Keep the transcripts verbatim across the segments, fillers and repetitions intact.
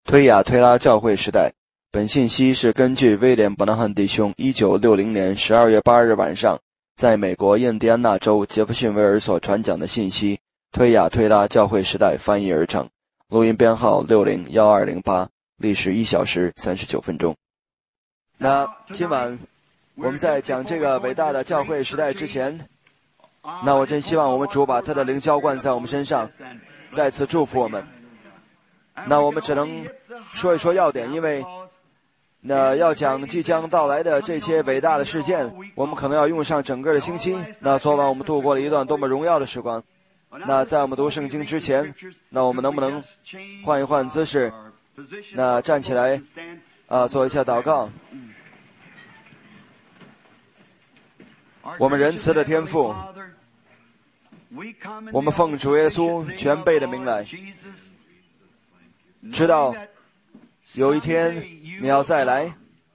推雅推拉教会时代。本信息是根据威廉·伯纳汉弟兄一九六零年十二月八日晚上在美国印第安纳州杰弗逊维尔所传讲的信息，推雅推拉教会时代翻译而成。录音编号六零一二零八，历时一小时三十九分钟。那今晚我们在讲这个伟大的教会时代之前，那我真希望我们主把他的灵浇灌在我们身上，再次祝福我们。那我们只能说一说要点，因为那要讲即将到来的这些伟大的事件，我们可能要用上整个的星期。那昨晚我们度过了一段多么荣耀的时光。那在我们读圣经之前，那我们能不能换一换姿势，那站起来啊，做一下祷告。我们仁慈的天父，我们奉主耶稣全备的名来，知道有一天你要再来，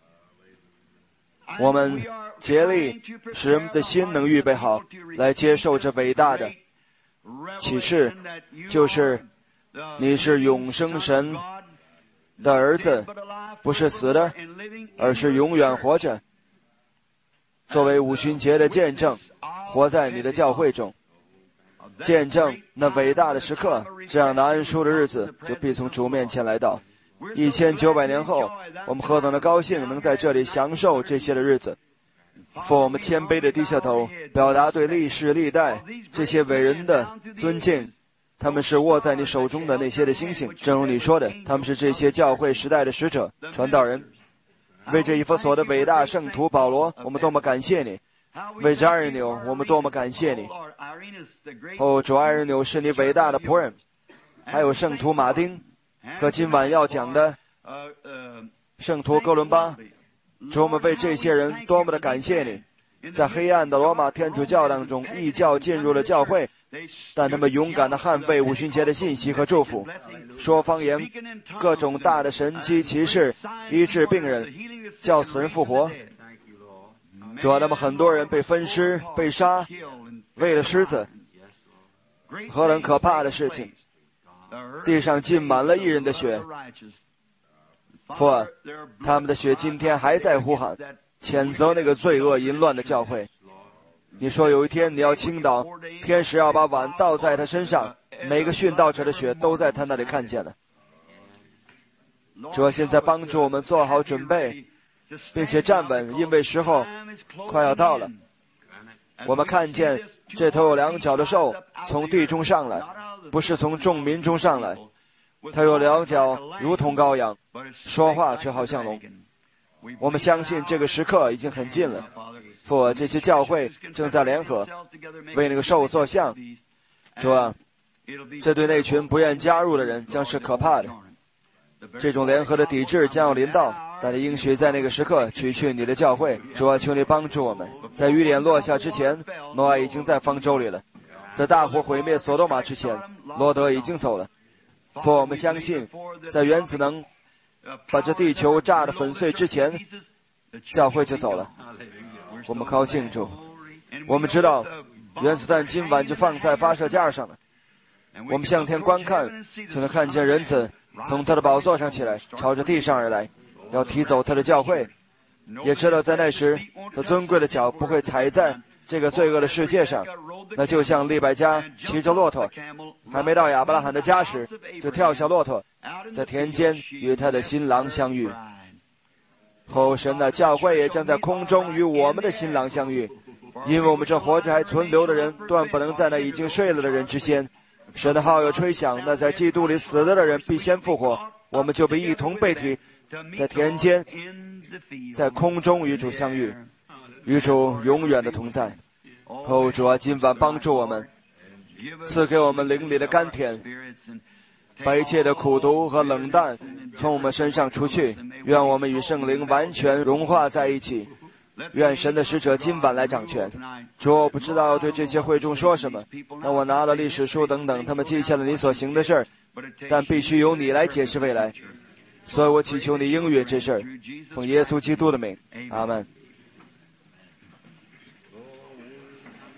我们竭力使人们的心能预备好来接受这伟大的启示，就是你是永生神的儿子，不是死的，而是永远活着，作为五旬节的见证，活在你的教会中，见证那伟大的时刻，这样拿恩书的日子就必从主面前来到。一千九百年后，我们何等的高兴能在这里享受这些的日子。父，我们谦卑的低下头，表达对历世历代这些伟人的尊敬。他们是握在你手中的那些的星星，正如你说的，他们是这些教会时代的使者、传道人。为这以弗所的伟大圣徒保罗，我们多么感谢你；为这爱日纽，我们多么感谢你。哦，主，爱日纽是你伟大的仆人，还有圣徒马丁和今晚要讲的圣徒哥伦巴。主，我们为这些人多么的感谢你。在黑暗的罗马天主教当中，异教进入了教会，但他们勇敢地捍卫五旬节的信息和祝福，说方言，各种大的神迹奇事，医治病人，叫死人复活。主啊，那么很多人被分尸、被杀，为了狮子，何等可怕的事情！地上浸满了义人的血。父啊，他们的血今天还在呼喊，谴责那个罪恶淫乱的教会。你说有一天你要倾倒，天使要把碗倒在他身上，每个殉道者的血都在他那里看见了。主啊，现在帮助我们做好准备，并且站稳，因为时候快要到了。我们看见这头有两脚的兽从地中上来，不是从众民中上来，它有两脚如同羔羊，说话却好像龙。我们相信这个时刻已经很近了。父，这些教会正在联合为那个兽做像。主啊，这对那群不愿加入的人将是可怕的。这种联合的抵制将要临到，但你应许在那个时刻取去你的教会。主啊，求你帮助我们。在雨点落下之前，挪亚已经在方舟里了；在大火毁灭索多玛之前，罗德已经走了。父，我们相信，在原子能把这地球炸得粉碎之前，教会就走了。我们靠庆祝，我们知道原子弹今晚就放在发射架上了。我们向天观看，就能看见人子从他的宝座上起来，朝着地上而来，要提走他的教会。也知道在那时，他尊贵的脚不会踩在这个罪恶的世界上，那就像利百加骑着骆驼，还没到亚伯拉罕的家时，就跳下骆驼，在田间与他的新郎相遇。后神的教会也将在空中与我们的新郎相遇，因为我们这活着还存留的人，断不能在那已经睡了的人之先。神的号要吹响，那在基督里死了的人必先复活，我们就被一同被提，在田间，在空中与主相遇，与主永远的同在。哦，主啊，今晚帮助我们，赐给我们灵里的甘甜，把一切的苦毒和冷淡从我们身上除去，愿我们与圣灵完全融化在一起。愿神的使者今晚来掌权。主，我不知道要对这些会众说什么，但我拿了历史书等等，他们记下了你所行的事儿，但必须由你来解释未来，所以我祈求你应允这事儿，奉耶稣基督的名，阿们。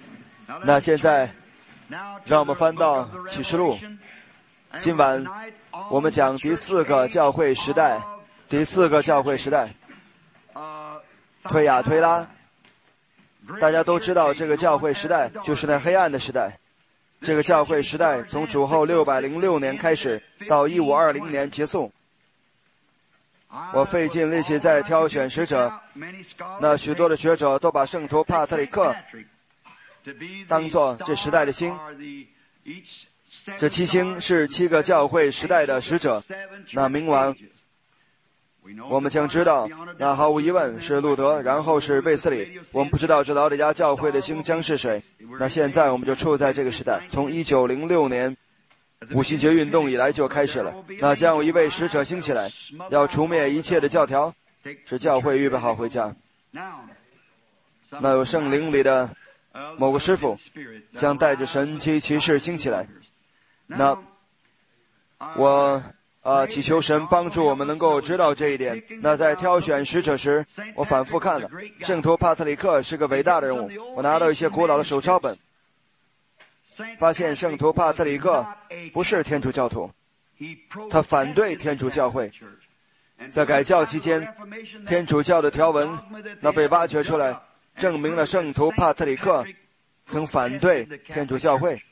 那现在让我们翻到启示录，今晚我们讲第四个教会时代，第四个教会时代，推雅推拉。大家都知道，这个教会时代就是那黑暗的时代。这个教会时代从主后六百零六年开始，到一五二零年结束。我费尽力气在挑选使者，那许多的学者都把圣徒帕特里克当作这时代的星。这七星是七个教会时代的使者。那明晚我们将知道，那毫无疑问是路德，然后是卫斯理。我们不知道这老底嘉教会的星将是谁。那现在我们就处在这个时代，从一九零六年五旬节运动以来就开始了。那将有一位使者兴起来，要除灭一切的教条，使教会预备好回家。那有圣灵里的某个师傅将带着神奇骑士兴起来。那我啊，祈求神帮助我们能够知道这一点。那在挑选使者时，我反复看了，圣徒帕特里克是个伟大的人物。我拿到一些古老的手抄本，发现圣徒帕特里克不是天主教徒，他反对天主教会。在改教期间，天主教的条文那被挖掘出来，证明了圣徒帕特里克曾反对天主教会。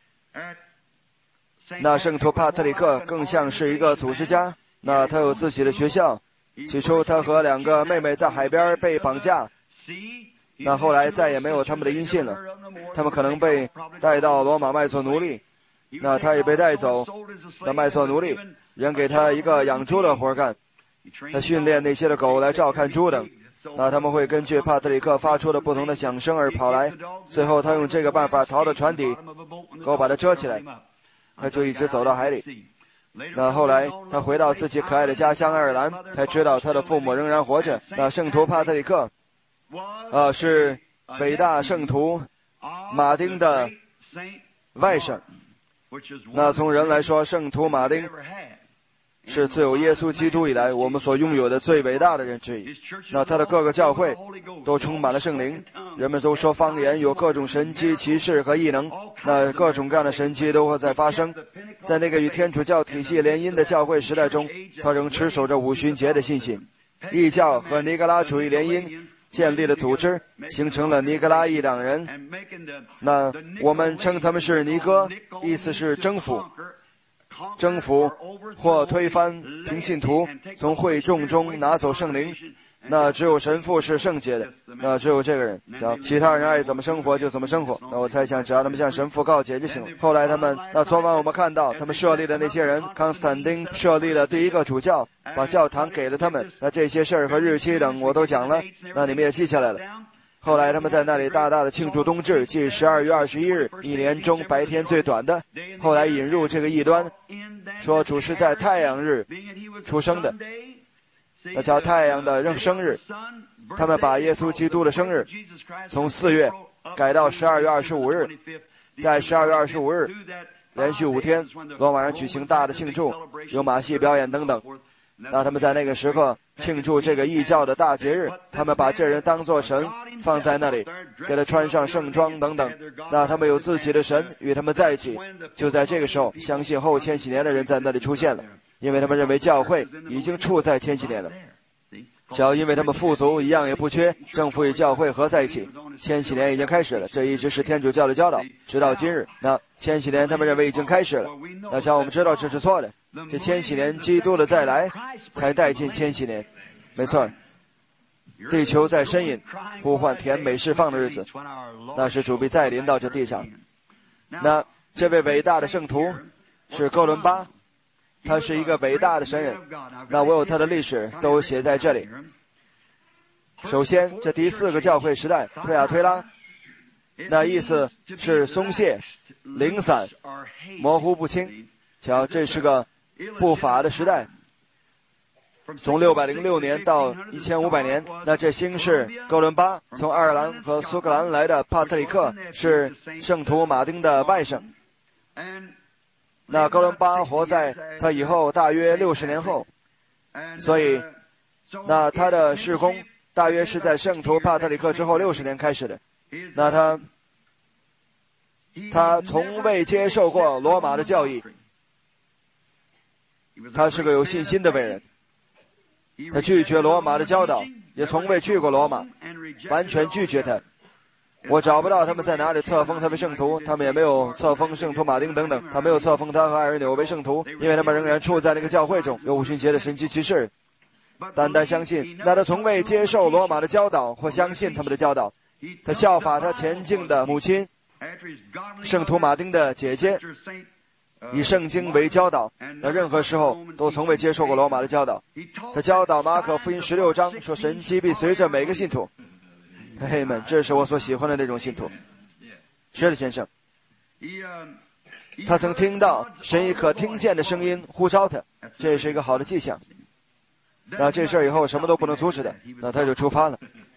那圣徒帕特里克更像是一个组织家，那他有自己的学校。起初他和两个妹妹在海边被绑架，那后来再也没有他们的音信了，他们可能被带到罗马卖做奴隶，那他也被带走，那卖做奴隶人给他一个养猪的活干，他训练那些的狗来照看猪等，那他们会根据帕特里克发出的不同的响声而跑来，最后他用这个办法逃到船底，狗把他遮起来，他就一直走到海里。那后来他回到自己可爱的家乡爱尔兰，才知道他的父母仍然活着。那圣徒帕特里克呃，是伟大圣徒马丁的外甥。那从人来说，圣徒马丁是自有耶稣基督以来我们所拥有的最伟大的人之一。那他的各个教会都充满了圣灵，人们都说方言，有各种神迹奇事和异能，那各种各样的神迹都会在发生。在那个与天主教体系联姻的教会时代中，他仍持守着五旬节的信心。异教和尼格拉主义联姻建立了组织，形成了尼格拉一两人，那我们称他们是尼哥，意思是征服征服或推翻平信徒，从会众中拿走圣灵。那只有神父是圣洁的，那只有这个人，其他人爱怎么生活就怎么生活。那我猜想只要他们向神父告解就行了。后来他们，那昨晚我们看到他们设立的那些人，康斯坦丁设立了第一个主教，把教堂给了他们，那这些事儿和日期等我都讲了，那你们也记下来了。后来他们在那里大大的庆祝冬至，即十二月二十一日，一年中白天最短的。后来引入这个异端，说主是在太阳日出生的，那叫太阳的生日。他们把耶稣基督的生日从四月改到十二月二十五日，在十二月二十五日连续五天罗马人举行大的庆祝，有马戏表演等等。那他们在那个时刻庆祝这个异教的大节日，他们把这人当作神放在那里，给他穿上圣装等等。那他们有自己的神与他们在一起。就在这个时候，相信后千禧年的人在那里出现了，因为他们认为教会已经处在千禧年了。只要因为他们富足，一样也不缺，政府与教会合在一起，千禧年已经开始了。这一直是天主教的教导，直到今日。那千禧年他们认为已经开始了，那想我们知道这是错的。这千禧年基督的再来才带进千禧年，没错，地球在呻吟呼唤甜美释放的日子，那是主必再临到这地上。那这位伟大的圣徒是哥伦巴，他是一个伟大的神人。那我有他的历史都写在这里。首先，这第四个教会时代推亚推拉，那意思是松懈、零散、模糊不清。瞧，这是个不法的时代，从六百零六年到一千五百年。那这星是哥伦巴，从爱尔兰和苏格兰来的帕特里克是圣徒马丁的外甥。那哥伦巴活在他以后大约六十年后，所以那他的事工大约是在圣徒帕特里克之后六十年开始的。那他他从未接受过罗马的教义， 他是个有信心的伟人。他拒绝罗马的教导，也从未去过罗马，完全拒绝他。我找不到他们在哪里册封他为圣徒，他们也没有册封圣徒马丁等等，他没有册封他和艾尔纽为圣徒，因为他们仍然处在那个教会中，有五旬节的神奇骑士。单单相信，那他从未接受罗马的教导或相信他们的教导。他效法他前进的母亲圣徒马丁的姐姐，以圣经为教导，那任何时候都从未接受过罗马的教导。他教导马可福音十六章说，神迹必随着每个信徒。嘿们，这是我所喜欢的那种信徒。是的，先生。他曾听到神以可听见的声音呼召他，这是一个好的迹象。那这事儿以后什么都不能阻止的，那他就出发了。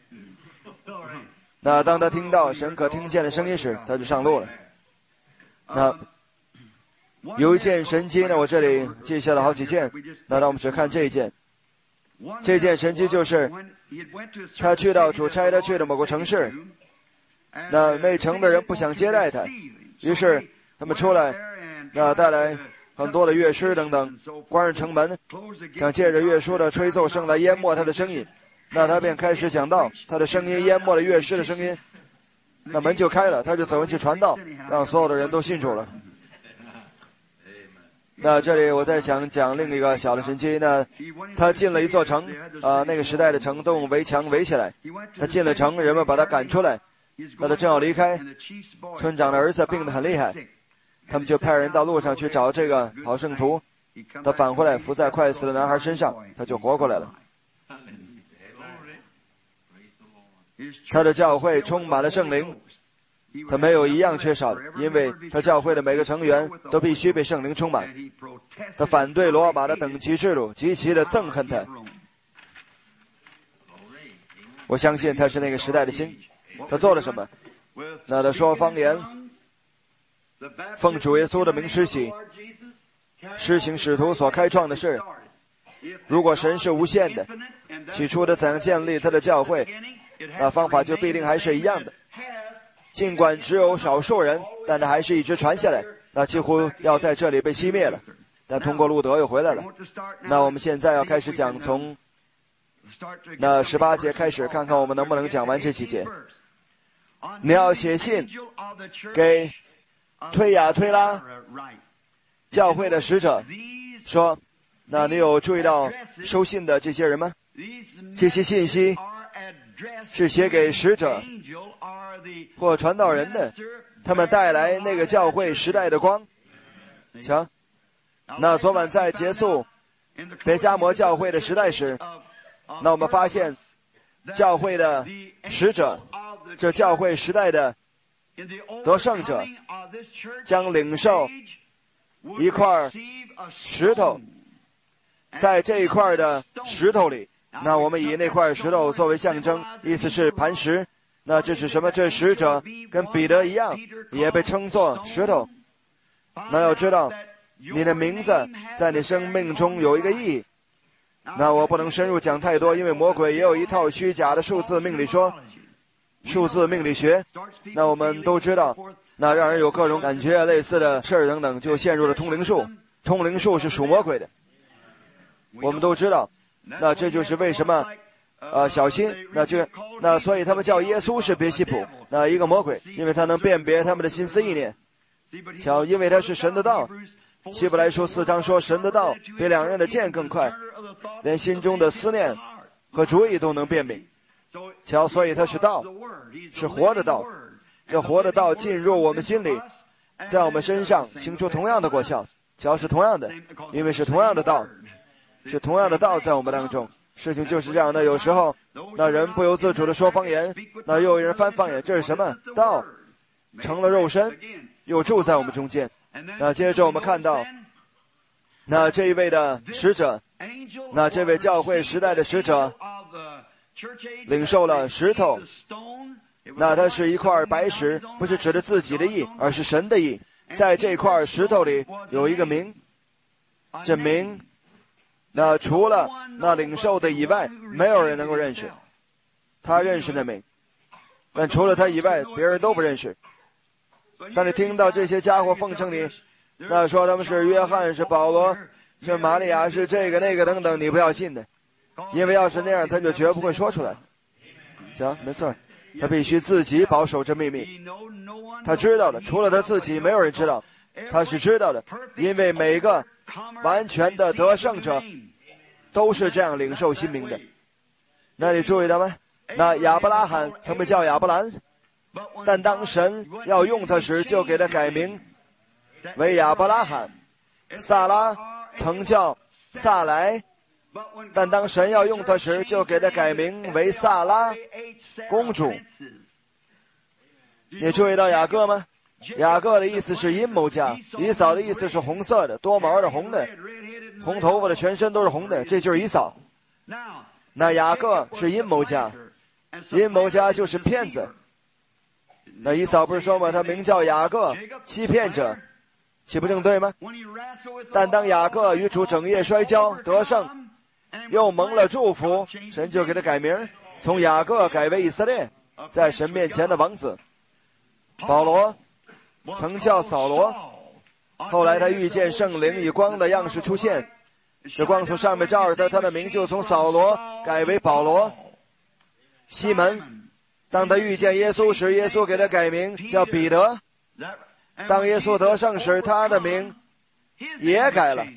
那当他听到神可听见的声音时，他就上路了。那有一件神迹呢，我这里记下了好几件，那让我们只看这一件。这件神迹就是他去到主差他去的某个城市，那那城的人不想接待他，于是他们出来，那带来很多的乐师等等，关上城门，想借着乐书的吹奏声来淹没他的声音。那他便开始讲道，他的声音淹没了乐师的声音，那门就开了，他就走进去传道，让所有的人都信主了。那这里我再想讲另一个小的神迹。那他进了一座城，啊、呃，那个时代的城都用围墙围起来。他进了城，人们把他赶出来。那他正要离开，村长的儿子病得很厉害，他们就派人到路上去找这个好圣徒。他返回来，伏在快死的男孩身上，他就活过来了。他的教会充满了圣灵，他没有一样缺少的，因为他教会的每个成员都必须被圣灵充满。他反对罗马的等级制度，极其的憎恨他。我相信他是那个时代的星。他做了什么？那他说方言，奉主耶稣的名施洗，施行使徒所开创的事。如果神是无限的，起初他怎样建立他的教会，那方法就必定还是一样的。尽管只有少数人，但他还是一直传下来，那几乎要在这里被熄灭了，但通过路德又回来了。那我们现在要开始讲从那十八节开始，看看我们能不能讲完这几节。你要写信给推雅推拉教会的使者说，那你有注意到收信的这些人吗？这些信息是写给使者或传道人的，他们带来那个教会时代的光。瞧，那昨晚在结束别加摩教会的时代时，那我们发现教会的使者，这教会时代的得胜者，将领受一块石头，在这一块的石头里，那我们以那块石头作为象征，意思是磐石。那这是什么？这使者跟彼得一样，也被称作石头。那要知道，你的名字在你生命中有一个意义。那我不能深入讲太多，因为魔鬼也有一套虚假的数字命理说，数字命理学。那我们都知道，那让人有各种感觉类似的事儿等等，就陷入了通灵术。通灵术是属魔鬼的，我们都知道。那这就是为什么呃，小心，那就那所以他们叫耶稣是别西卜，那一个魔鬼，因为他能辨别他们的心思意念。瞧，因为他是神的道。希伯来书四章说，神的道比两刃的剑更快，连心中的思念和主意都能辨明。瞧，所以他是道，是活的道。这活的道进入我们心里，在我们身上行出同样的果效。瞧，是同样的，因为是同样的道，是同样的道在我们当中。事情就是这样的，有时候那人不由自主的说方言，那又有人翻方言，这是什么？道成了肉身，又住在我们中间。那接着我们看到，那这一位的使者，那这位教会时代的使者领受了石头，那它是一块白石，不是指着自己的意，而是神的意。在这块石头里有一个名，这名那除了那领受的以外，没有人能够认识。他认识那名，但除了他以外，别人都不认识。当你听到这些家伙奉承你，那说他们是约翰，是保罗， 是玛利亚是这个那个等等，你不要信的，因为要是那样，他就绝不会说出来。行，没错，他必须自己保守这秘密。他知道的，除了他自己，没有人知道。他是知道的，因为每个完全的得胜者都是这样领受新名的。那你注意到吗？那亚伯拉罕曾被叫亚伯兰，但当神要用他时，就给他改名为亚伯拉罕。撒拉曾叫撒莱，但当神要用他时，就给他改名为撒拉公主。你注意到雅各吗？雅各的意思是阴谋家，以扫的意思是红色的、多毛的、红的，红头发的，全身都是红的，这就是以扫。那雅各是阴谋家，阴谋家就是骗子。那以扫不是说吗？他名叫雅各，欺骗者，岂不正对吗？但当雅各与主整夜摔跤得胜，又蒙了祝福，神就给他改名，从雅各改为以色列，在神面前的王子。保罗曾叫扫罗，后来他遇见圣灵，以光的样式出现，这光从上面照着他，他的名就从扫罗改为保罗。西门，当他遇见耶稣时，耶稣给他改名叫彼得。当耶稣得胜时，他的名也改了，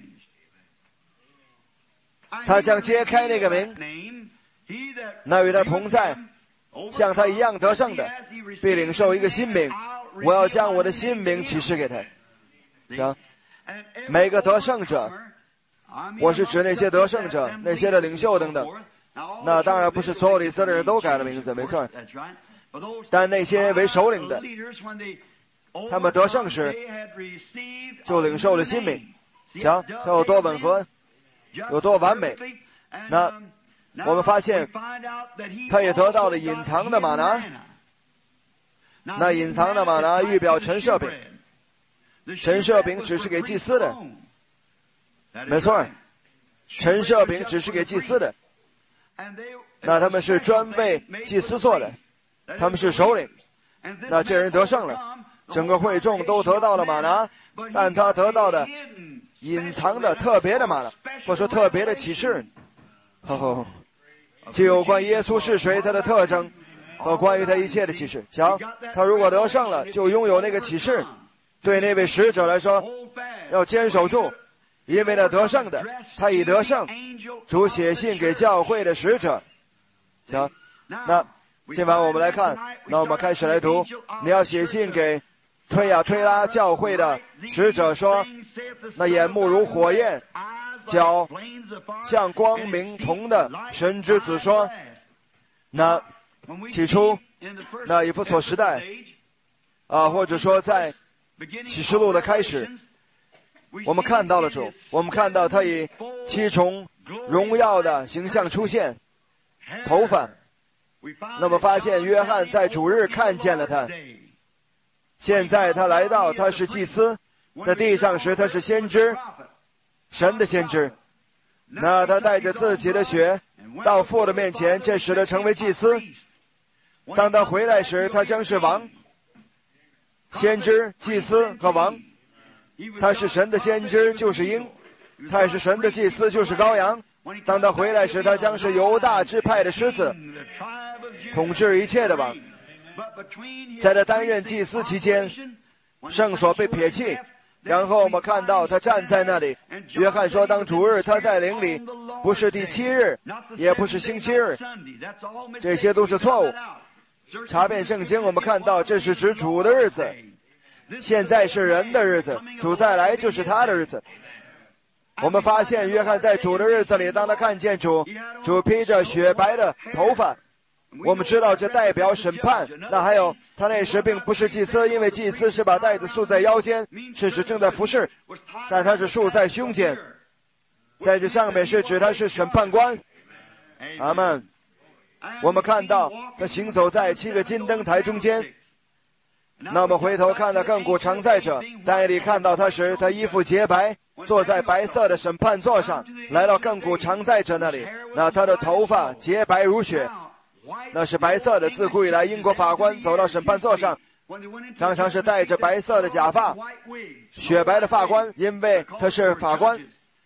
他将揭开那个名，那与他同在像他一样得胜的，必领受一个新名。我要将我的新名启示给他。行，每个得胜者，我是指那些得胜者，那些的领袖等等。那当然不是所有的以色列人都改了名字，没错。但那些为首领的，他们得胜时就领受了新名。瞧，他有多吻合，有多完美。那我们发现他也得到了隐藏的玛拿。那隐藏的玛拿预表陈设饼，陈设饼只是给祭司的，没错，陈设饼只是给祭司的。那他们是专为祭司做的，他们是首领。那这人得胜了，整个会众都得到了玛拿，但他得到的隐藏的特别的玛拿，或者说特别的启示，哦，就有关耶稣是谁，他的特征和关于他一切的启示。瞧，他如果得胜了，就拥有那个启示。对那位使者来说，要坚守住，因为那得胜的，他已得胜。主写信给教会的使者。瞧，那今晚我们来看，那我们开始来读。你要写信给推亚推拉教会的使者说，那眼目如火焰，脚像光明铜的神之子说，那起初那以弗所时代啊，或者说在启示录的开始，我们看到了主，我们看到他以七重荣耀的形象出现，头发。那么发现约翰在主日看见了他，现在他来到，他是祭司，在地上时他是先知，神的先知。那他带着自己的血到父的面前，这使他成为祭司。当他回来时，他将是王，先知、祭司和王。他是神的先知，就是鹰；他也是神的祭司，就是羔羊。当他回来时，他将是犹大支派的狮子，统治一切的王。在他担任祭司期间，圣所被撇弃，然后我们看到他站在那里。约翰说，当主日他在灵里，不是第七日，也不是星期日，这些都是错误。查遍圣经，我们看到这是指主的日子，现在是人的日子，主再来就是他的日子。我们发现约翰在主的日子里，当他看见主，主披着雪白的头发，我们知道这代表审判。那还有他那时并不是祭司，因为祭司是把带子束在腰间，是指正在服侍，但他是束在胸间，在这上面是指他是审判官。阿们。我们看到他行走在七个金灯台中间。那么回头看到亘古常在者，但你看到他时，他衣服洁白，坐在白色的审判座上，来到亘古常在者那里。那他的头发洁白如雪，那是白色的。自古以来，英国法官走到审判座上，常常是戴着白色的假发，雪白的发冠，因为他是法官。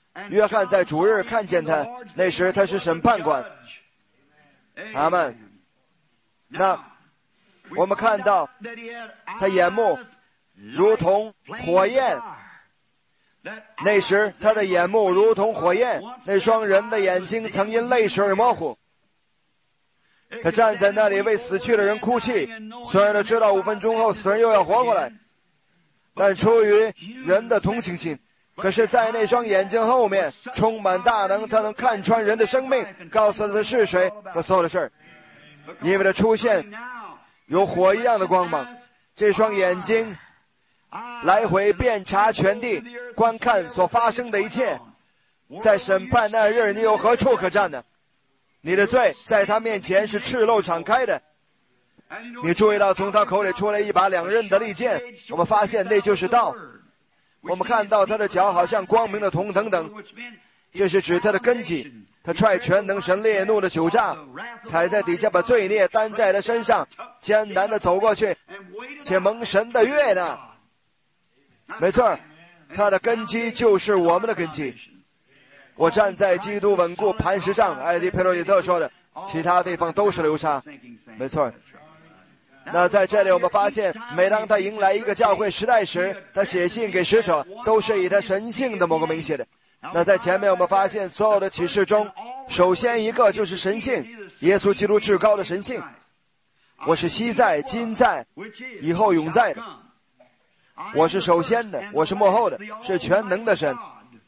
约翰在主日看见他，那时他是审判官。阿们。那我们看到他眼目如同火焰，那时他的眼目如同火焰，那双人的眼睛曾因泪水而模糊。他站在那里为死去的人哭泣，虽然他知道五分钟后死人又要活过来，但出于人的同情心，可是在那双眼睛后面充满大能，他能看穿人的生命，告诉他是谁和所有的事儿。因为他出现有火一样的光芒，这双眼睛来回遍察全地，观看所发生的一切。在审判那日，你有何处可站呢？你的罪在他面前是赤露敞开的。你注意到从他口里出来一把两刃的利剑，我们发现那就是道。我们看到他的脚好像光明的铜等等，这是指他的根基。他踹全能神烈怒的酒炸，踩在底下把罪孽担在他身上，艰难地走过去，且蒙神的悦纳。没错，他的根基就是我们的根基。我站在基督稳固磐石上，艾迪佩罗里特说的，其他地方都是流沙。没错。那在这里我们发现，每当他迎来一个教会时代时，他写信给使者都是以他神性的某个名写的。那在前面我们发现，所有的启示中，首先一个就是神性，耶稣基督至高的神性。我是昔在、今在、以后永在的。我是首先的，我是末后的，是全能的神。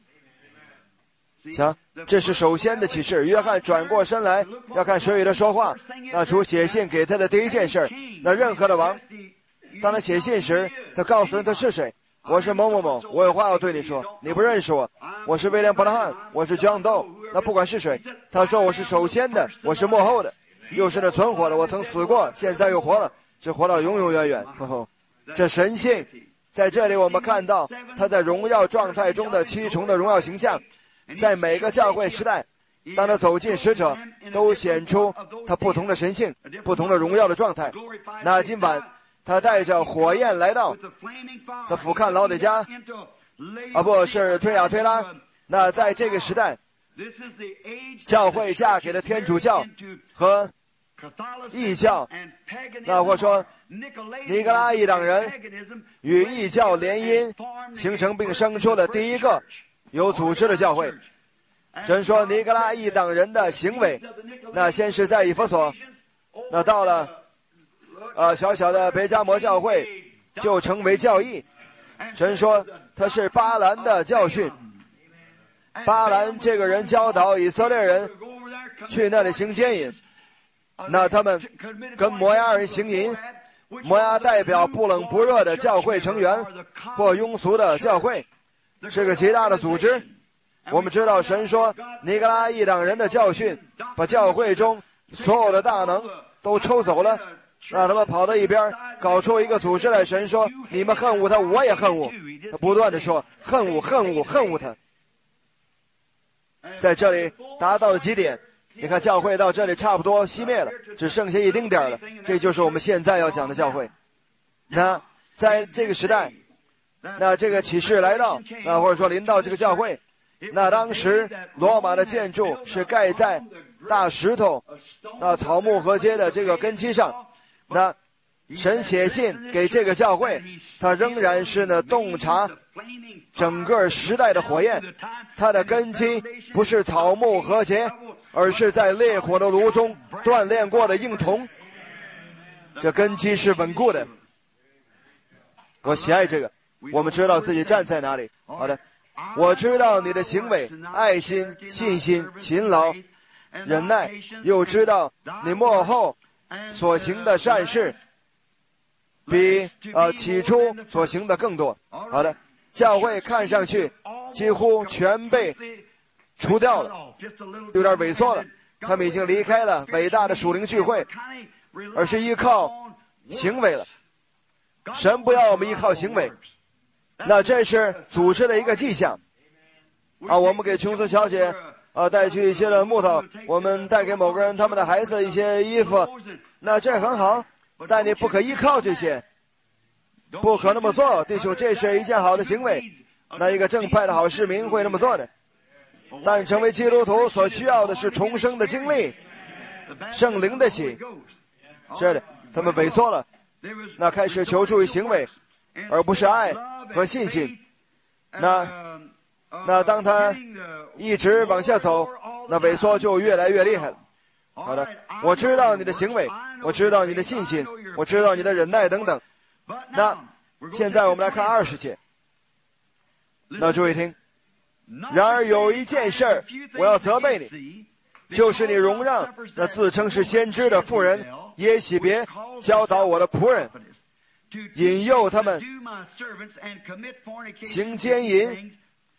瞧，这是首先的启示。约翰转过身来要看谁与他说话，那主写信给他的第一件事，那任何的王当他写信时，他告诉人他是谁。我是某某某，我有话要对你说，你不认识我，我是威廉·伯特汉，我是 John Doe。那不管是谁，他说我是首先的，我是末后的，又是那存活的，我曾死过，现在又活了，只活到永永远远。呵呵，这神性在这里我们看到他在荣耀状态中的七重的荣耀形象。在每个教会时代，当他走进使者，都显出他不同的神性，不同的荣耀的状态。那今晚他带着火焰来到，他俯瞰老底嘉，啊不是推亚推拉。那在这个时代，教会嫁给了天主教和异教，那或说尼格拉一党人与异教联姻，形成并生出了第一个有组织的教会。神说尼格拉一党人的行为，那先是在以弗所，那到了呃小小的别迦摩教会就成为教义。神说他是巴兰的教训，巴兰这个人教导以色列人去那里行奸淫，那他们跟摩押人行淫，摩押代表不冷不热的教会成员或庸俗的教会，是个极大的组织。我们知道神说尼格拉一党人的教训把教会中所有的大能都抽走了，让他们跑到一边搞出一个组织来。神说你们恨恶他，我也恨恶他，不断的说恨恶恨恶恨恶他。在这里达到了极点，你看教会到这里差不多熄灭了，只剩下一丁点了。这就是我们现在要讲的教会。那在这个时代，那这个启示来到，那或者说临到这个教会，那当时罗马的建筑是盖在大石头那草木合接的这个根基上。那神写信给这个教会，他仍然是呢洞察整个时代的火焰，它的根基不是草木合结，而是在烈火的炉中锻炼过的硬铜，这根基是稳固的。我喜爱这个，我们知道自己站在哪里。好的，我知道你的行为，爱心、信心、勤劳、忍耐，又知道你末后所行的善事比呃起初所行的更多。好的，教会看上去几乎全被除掉了，有点萎缩了，他们已经离开了伟大的属灵聚会，而是依靠行为了。神不要我们依靠行为，那这是组织的一个迹象啊。我们给琼斯小姐啊带去一些的木头，我们带给某个人他们的孩子一些衣服，那这很好，但你不可依靠这些，不可那么做，弟兄，这是一件好的行为，那一个正派的好市民会那么做的。 但成为基督徒所需要的是重生的经历，圣灵的喜。是的，他们萎缩了，那开始求助于行为，而不是爱和信心。那那当他一直往下走，那萎缩就越来越厉害了。好的，我知道你的行为，我知道你的信心，我知道你的忍耐等等。那现在我们来看二十节。那注意听，然而有一件事儿我要责备你，就是你容让那自称是先知的妇人耶洗别教导我的仆人，引诱他们行奸淫，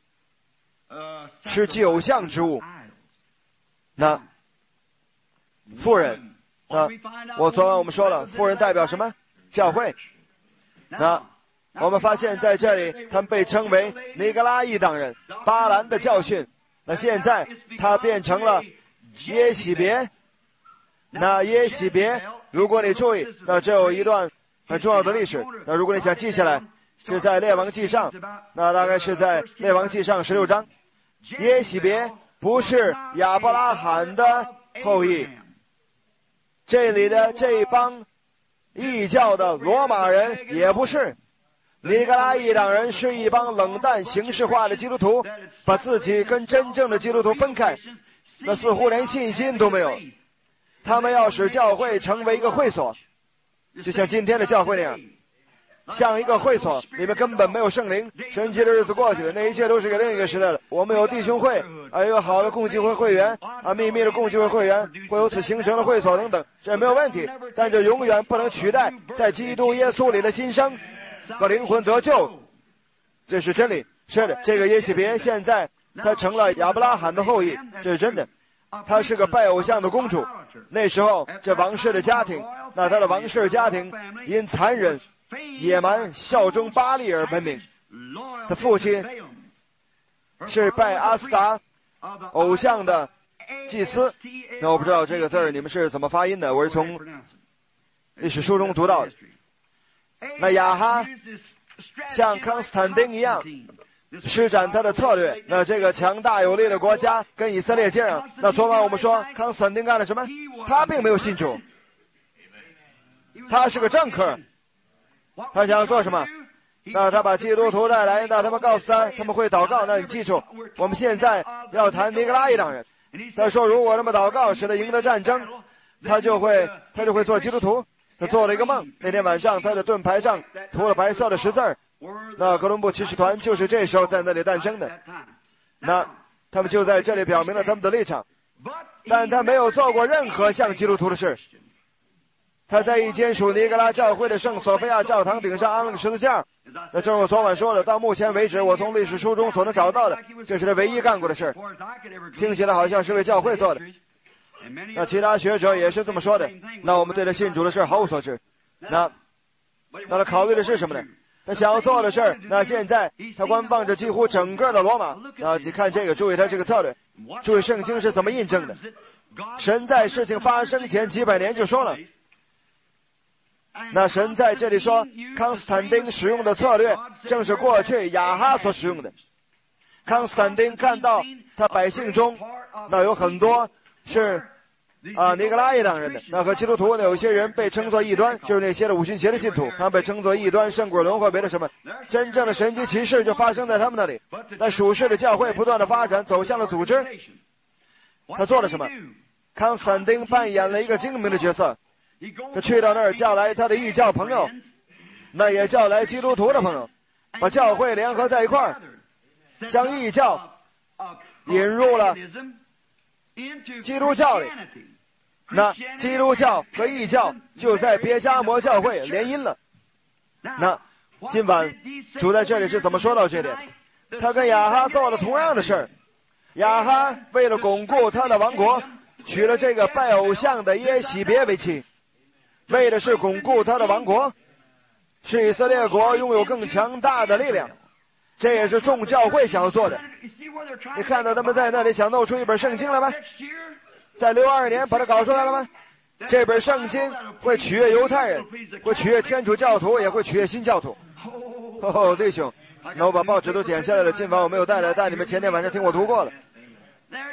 吃祭偶像之物。那妇人，那我昨晚我们说了，妇人代表什么？教会。那我们发现在这里他们被称为尼格拉一党人，巴兰的教训。那现在他变成了耶洗别。那耶洗别，如果你注意，那这有一段很重要的历史。那如果你想记下来，是在列王记上，那大概是在列王记上十六章。耶洗别不是亚伯拉罕的后裔，这里的这帮异教的罗马人也不是。尼格拉一党人是一帮冷淡形式化的基督徒，把自己跟真正的基督徒分开，那似乎连信心都没有。他们要使教会成为一个会所，就像今天的教会那样，像一个会所，里面根本没有圣灵。神奇的日子过去了，那一切都是给另一个时代了。我们有弟兄会，还有好的共济会会员啊，秘密的共济会会员，会由此形成的会所等等，这没有问题。但这永远不能取代在基督耶稣里的新生和灵魂得救，这是真理。是的，这个耶洗别现在他成了亚伯拉罕的后裔，这是真的。她是个拜偶像的公主。那时候这王室的家庭，那他的王室家庭因残忍、野蛮、效忠巴力而闻名。他父亲是拜阿斯达偶像的祭司。那我不知道这个字儿你们是怎么发音的，我是从历史书中读到的。那亚哈像康斯坦丁一样施展他的策略，那这个强大有力的国家跟以色列接壤。那昨晚我们说康斯坦丁干了什么？他并没有信主，他是个政客。他想要做什么？那他把基督徒带来，那他们告诉他他们会祷告。那你记住，我们现在要谈尼格拉一党人。他说如果他们祷告使他赢得战争，他就会他就会做基督徒。他做了一个梦，那天晚上他的盾牌上涂了白色的十字儿。那哥伦布骑士团就是这时候在那里诞生的。那他们就在这里表明了他们的立场，但他没有做过任何像基督徒的事。他在一间属尼格拉教会的圣索菲亚教堂顶上安了个十字架。那正如我昨晚说的，到目前为止我从历史书中所能找到的，这是他唯一干过的事。听起来好像是为教会做的。那其他学者也是这么说的。那我们对他信主的事毫无所知。那那他考虑的是什么呢？他想要做的事儿，那现在他观望着几乎整个的罗马。啊，你看这个，注意他这个策略，注意圣经是怎么印证的。神在事情发生前几百年就说了，那神在这里说康斯坦丁使用的策略正是过去亚哈所使用的。康斯坦丁看到他百姓中那有很多是啊，尼格拉一党人的，那和基督徒呢，有些人被称作异端，就是那些的五旬节的信徒，他们被称作异端、圣鬼轮或别的什么。真正的神迹奇事就发生在他们那里。但属世的教会不断的发展，走向了组织。他做了什么？康斯坦丁扮演了一个精明的角色。他去到那儿，叫来他的异教朋友，那也叫来基督徒的朋友，把教会联合在一块儿，将异教引入了基督教里。那基督教和异教就在别迦摩教会联姻了。那今晚主在这里是怎么说到这点？他跟亚哈做了同样的事儿。亚哈为了巩固他的王国，娶了这个拜偶像的耶洗别为妻，为的是巩固他的王国，使以色列国拥有更强大的力量。这也是众教会想要做的。你看到他们在那里想弄出一本圣经了吗？在六二年把它搞出来了吗？这本圣经会取悦犹太人，会取悦天主教徒，也会取悦新教徒。哦，弟兄，那我把报纸都剪下来了，今晚我没有带来，但你们前天晚上听我读过了。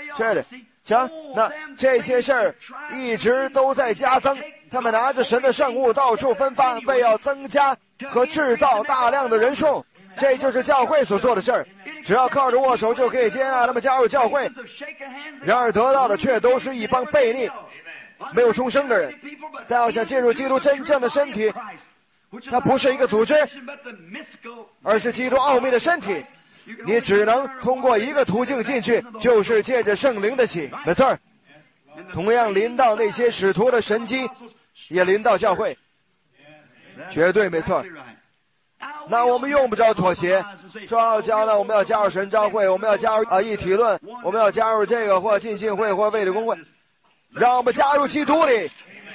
是的，瞧，那这些事儿一直都在加增，他们拿着神的圣物到处分发，为要增加和制造大量的人数。这就是教会所做的事儿，只要靠着握手就可以接纳他们加入教会。然而得到的却都是一帮悖逆、没有重生的人。但要想进入基督真正的身体，它不是一个组织，而是基督奥秘的身体。你只能通过一个途径进去，就是借着圣灵的喜。没错，同样临到那些使徒的神迹，也临到教会，绝对没错。那我们用不着妥协，说要教呢，我们要加入神召会，我们要加入啊一体论，我们要加入这个或浸信会或卫理公会，让我们加入基督里，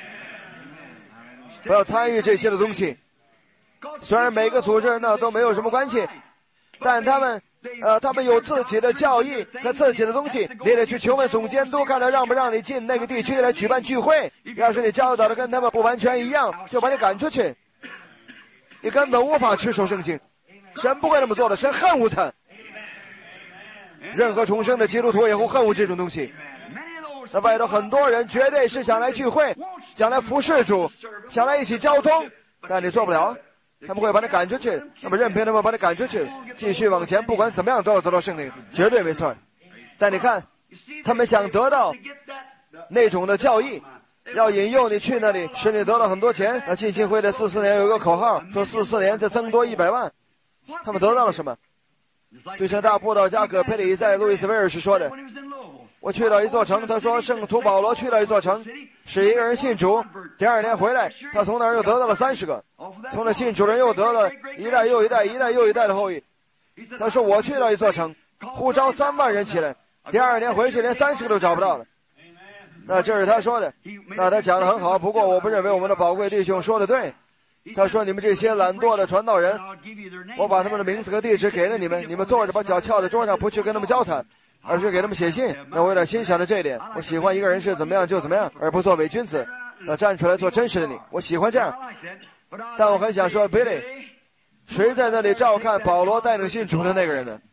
不要参与这些的东西。虽然每个组织呢都没有什么关系，但他们呃他们有自己的教义和自己的东西，你得去求问总监督，看他让不让你进那个地区来举办聚会。要是你教导的跟他们不完全一样，就把你赶出去。你根本无法持守圣经，神不会那么做的，神恨恶他。任何重生的基督徒也会恨恶这种东西。那外头很多人绝对是想来聚会，想来服侍主，想来一起交通，但你做不了，他们会把你赶出去。那么任凭他们把你赶出去，继续往前，不管怎么样都要得到圣灵，绝对没错。但你看，他们想得到那种的教义，要引诱你去那里，使你得到很多钱。那浸信会的四四年有一个口号，说四四年再增多一百万。他们得到了什么？就像大布道家葛佩里在路易斯威尔时说的，我去到一座城，他说圣徒保罗去到一座城，使一个人信主，第二年回来，他从那儿又得到了三十个，从那信主人又得了一代又一代一代又一代的后裔。他说我去到一座城，呼召三万人起来，第二年回去连三十个都找不到了。那这是他说的，那他讲得很好，不过我不认为我们的宝贵弟兄说的对。他说你们这些懒惰的传道人，我把他们的名字和地址给了你们，你们坐着把脚翘在桌上，不去跟他们交谈，而是给他们写信。那我有点欣赏的这一点，我喜欢一个人是怎么样就怎么样，而不做伪君子，那站出来做真实的你，我喜欢这样。但我很想说 Billy， 谁在那里照看保罗带领信主的那个人呢？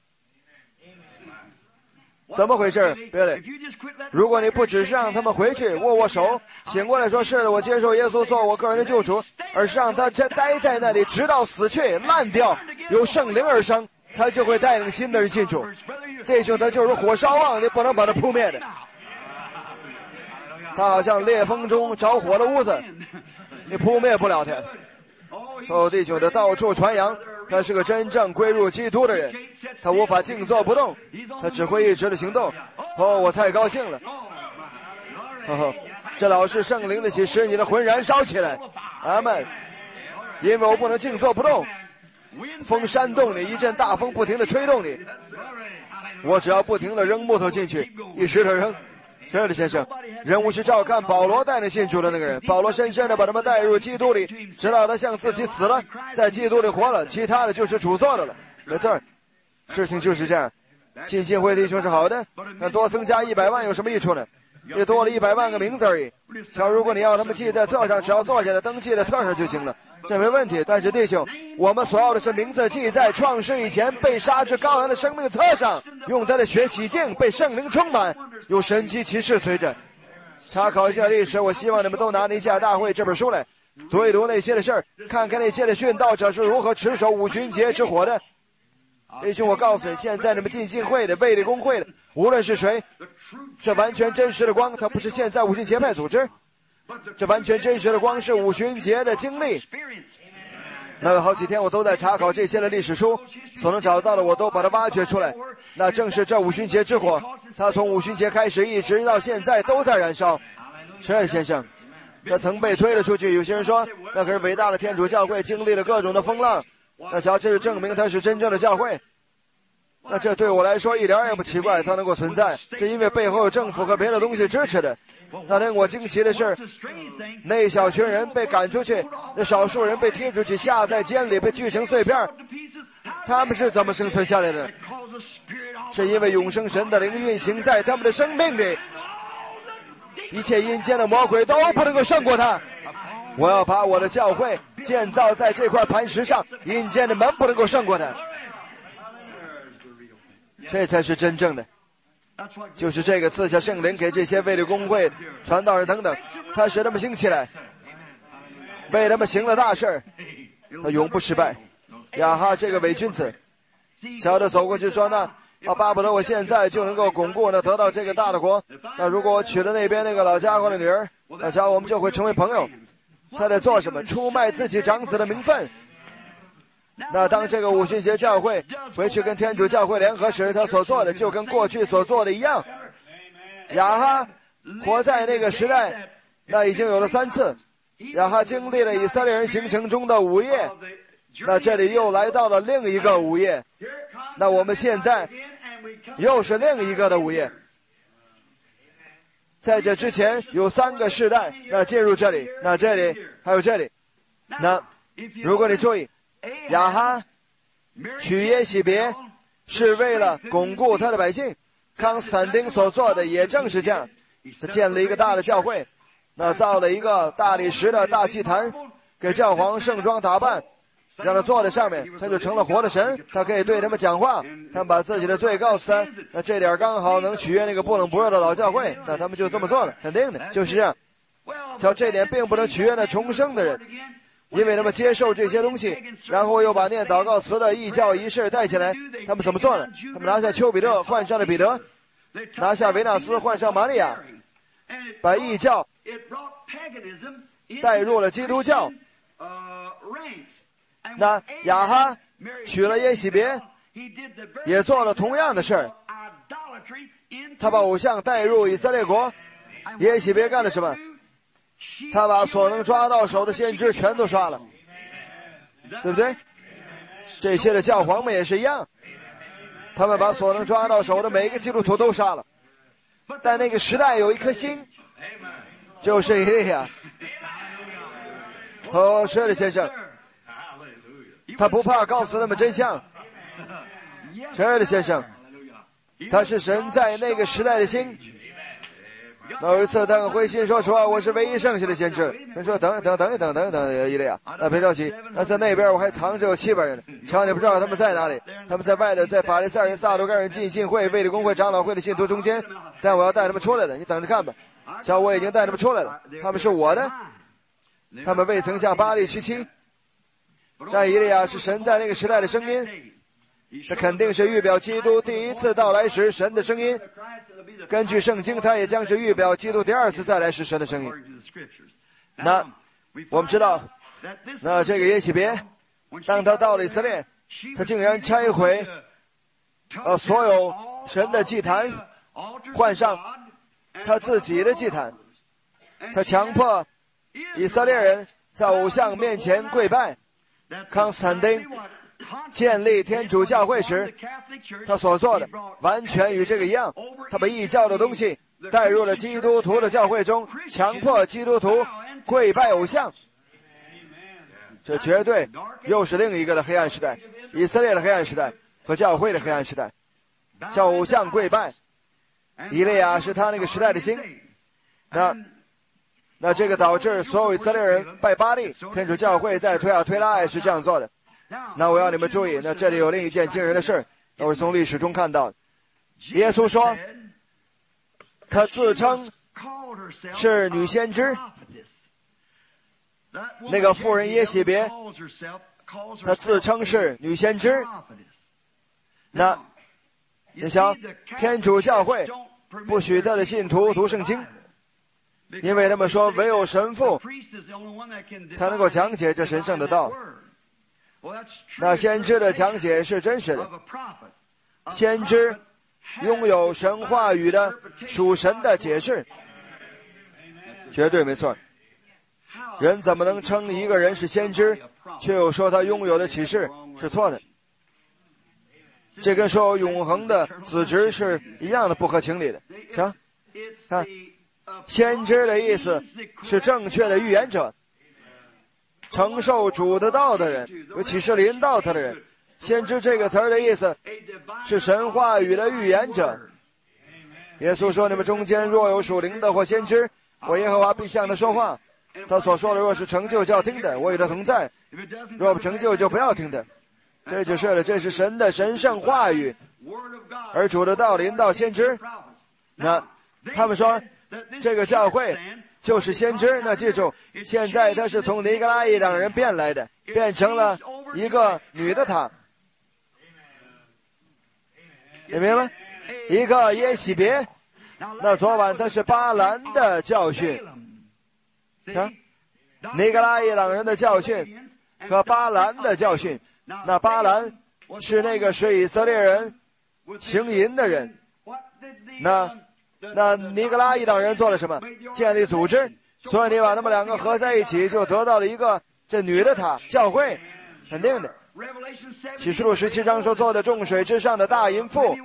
怎么回事 Billy？ 如果你不只是让他们回去握握手，醒过来说是的，我接受耶稣做我个人的救主，而是让他待在那里直到死去烂掉，由圣灵而生，他就会带领新的人信主。弟兄，他就是火烧旺，你不能把他扑灭的。他好像烈风中着火的屋子，你扑灭不了他。哦，弟兄，他到处传扬，他是个真正归入基督的人，他无法静坐不动，他只会一直的行动。哦，我太高兴了。哦，这老是圣灵的启示，你的魂燃烧起来。阿们。因为我不能静坐不动，风煽动你，一阵大风不停的吹动你，我只要不停的扔木头进去，一石头扔。是的，先生，人物是照看保罗带领信主的那个人，保罗深深的把他们带入基督里，直到他向自己死了，在基督里活了，其他的就是主做的了。没错，事情就是这样。浸信会弟兄是好的，但多增加一百万有什么益处呢？也多了一百万个名字而已。瞧，如果你要他们记在册上，只要坐下来登记在册上就行了，这没问题。但是弟兄，我们所要的是名字记在创世以前被杀之羔羊的生命册上，用他的血洗净，被圣灵充满，有神迹奇事随着。查考一下历史，我希望你们都拿尼西亚大会这本书来读一读那些的事儿，看看那些的殉道者是如何持守五旬节之火的。弟兄，我告诉你，现在你们浸信会的、卫理公会的，无论是谁，这完全真实的光，它不是现在五旬节派组织，这完全真实的光是五旬节的经历。那有好几天我都在查考这些的历史书，所能找到的我都把它挖掘出来。那正是这五旬节之火，它从五旬节开始一直到现在都在燃烧。是先生，他曾被推了出去。有些人说，那可是伟大的天主教会经历了各种的风浪。那瞧，这是证明它是真正的教会。那这对我来说一点也不奇怪，它能够存在，是因为背后有政府和别的东西支持的。那令我惊奇的是，那一小群人被赶出去，那少数人被踢出去，下在监里被锯成碎片，他们是怎么生存下来的？是因为永生神的灵运行在他们的生命里，一切阴间的魔鬼都不能够胜过他。我要把我的教会建造在这块磐石上，阴间的门不能够胜过他。这才是真正的。 就是这个赐下圣灵给这些卫理公会、传道人等等，他使他们兴起来，为他们行了大事，他永不失败。亚哈这个伪君子，小的走过去说：“那啊，巴不得我现在就能够巩固呢，得到这个大的国。那如果我娶了那边那个老家伙的女儿，那家伙我们就会成为朋友。”他在做什么？出卖自己长子的名分。那当这个五旬节教会回去跟天主教会联合时，他所做的就跟过去所做的一样。亚哈活在那个时代，那已经有了三次。亚哈经历了以色列人形成中的午夜，那这里又来到了另一个午夜。那我们现在又是另一个的午夜。在这之前有三个世代，那进入这里，那这里还有这里。那如果你注意，亚哈娶耶洗别是为了巩固他的百姓，康斯坦丁所做的也正是这样。他建了一个大的教会，那造了一个大理石的大祭坛，给教皇盛装打扮，让他坐在上面，他就成了活的神，他可以对他们讲话，他们把自己的罪告诉他，那这点刚好能取悦那个不冷不热的老教会，那他们就这么做了，肯定的，就是这样。瞧，这点并不能取悦那重生的人，因为他们接受这些东西，然后又把念祷告词的异教仪式带起来。他们怎么做呢？他们拿下丘比特换上了彼得，拿下维纳斯换上玛利亚，把异教带入了基督教。那亚哈娶了耶洗别，也做了同样的事儿，他把偶像带入以色列国。耶洗别干了什么？他把所能抓到手的先知全都杀了，对不对？这些的教皇们也是一样，他们把所能抓到手的每一个基督徒都杀了。但那个时代有一颗心，就是以利亚和舍利先生，他不怕告诉他们真相。舍利先生，他是神在那个时代的心。有一次他很灰心说：“主啊，我是唯一剩下的先知。”他说：“等等等一等等一等，以利亚，那别着急，那在那边我还藏着有七百人呢。瞧，你不知道他们在哪里？他们在外头，在法利赛人、撒都该人、浸信会、卫理公会、长老会的信徒中间。但我要带他们出来了，你等着看吧。瞧，我已经带他们出来了，他们是我的，他们未曾向巴力屈膝。但以利亚是神在那个时代的声音，这肯定是预表基督第一次到来时神的声音。根据圣经，他也将是预表基督第二次再来时神的声音。那我们知道，那这个耶洗别，当他到了以色列，他竟然拆毁呃所有神的祭坛，换上他自己的祭坛。他强迫以色列人在偶像面前跪拜。康斯坦丁建立天主教会时，他所做的完全与这个一样，他把异教的东西带入了基督徒的教会中，强迫基督徒跪拜偶像。这绝对又是另一个的黑暗时代，以色列的黑暗时代和教会的黑暗时代，向偶像跪拜。以利亚是他那个时代的心。那那这个导致所有以色列人拜巴力，天主教会在推亚推拉也是这样做的。那我要你们注意，那这里有另一件惊人的事，那我是从历史中看到的。耶稣说，他自称是女先知。那个妇人耶洗别，他自称是女先知。那你想，天主教会不许他的信徒读圣经，因为他们说唯有神父才能够讲解这神圣的道。那先知的讲解是真实的，先知拥有神话语的属神的解释，绝对没错。人怎么能称一个人是先知，却又说他拥有的启示是错的？这跟说永恒的子侄是一样的不合情理的。行，看，先知的意思是正确的预言者，承受主的道的人，有启示临到他的人。先知这个词儿的意思是神话语的预言者。耶稣说，你们中间若有属灵的或先知，我耶和华必向他说话，他所说的若是成就，就要听的，我与他同在；若不成就，就不要听的。这就是了，这是神的神圣话语，而主的道临到先知， 那他们说这个教会就是先知，那记住，现在他是从尼格拉一党人变来的，变成了一个女的他，你明白吗？一个耶洗别。那昨晚他是巴兰的教训，啊，尼格拉一党人的教训和巴兰的教训。那巴兰是那个使以色列人行淫的人，那那尼格拉一党人做了什么？建立组织，所以你把他们两个合在一起，就得到了一个这女的她教会，肯定的。启示录十七章说，坐在众水之上的大淫妇，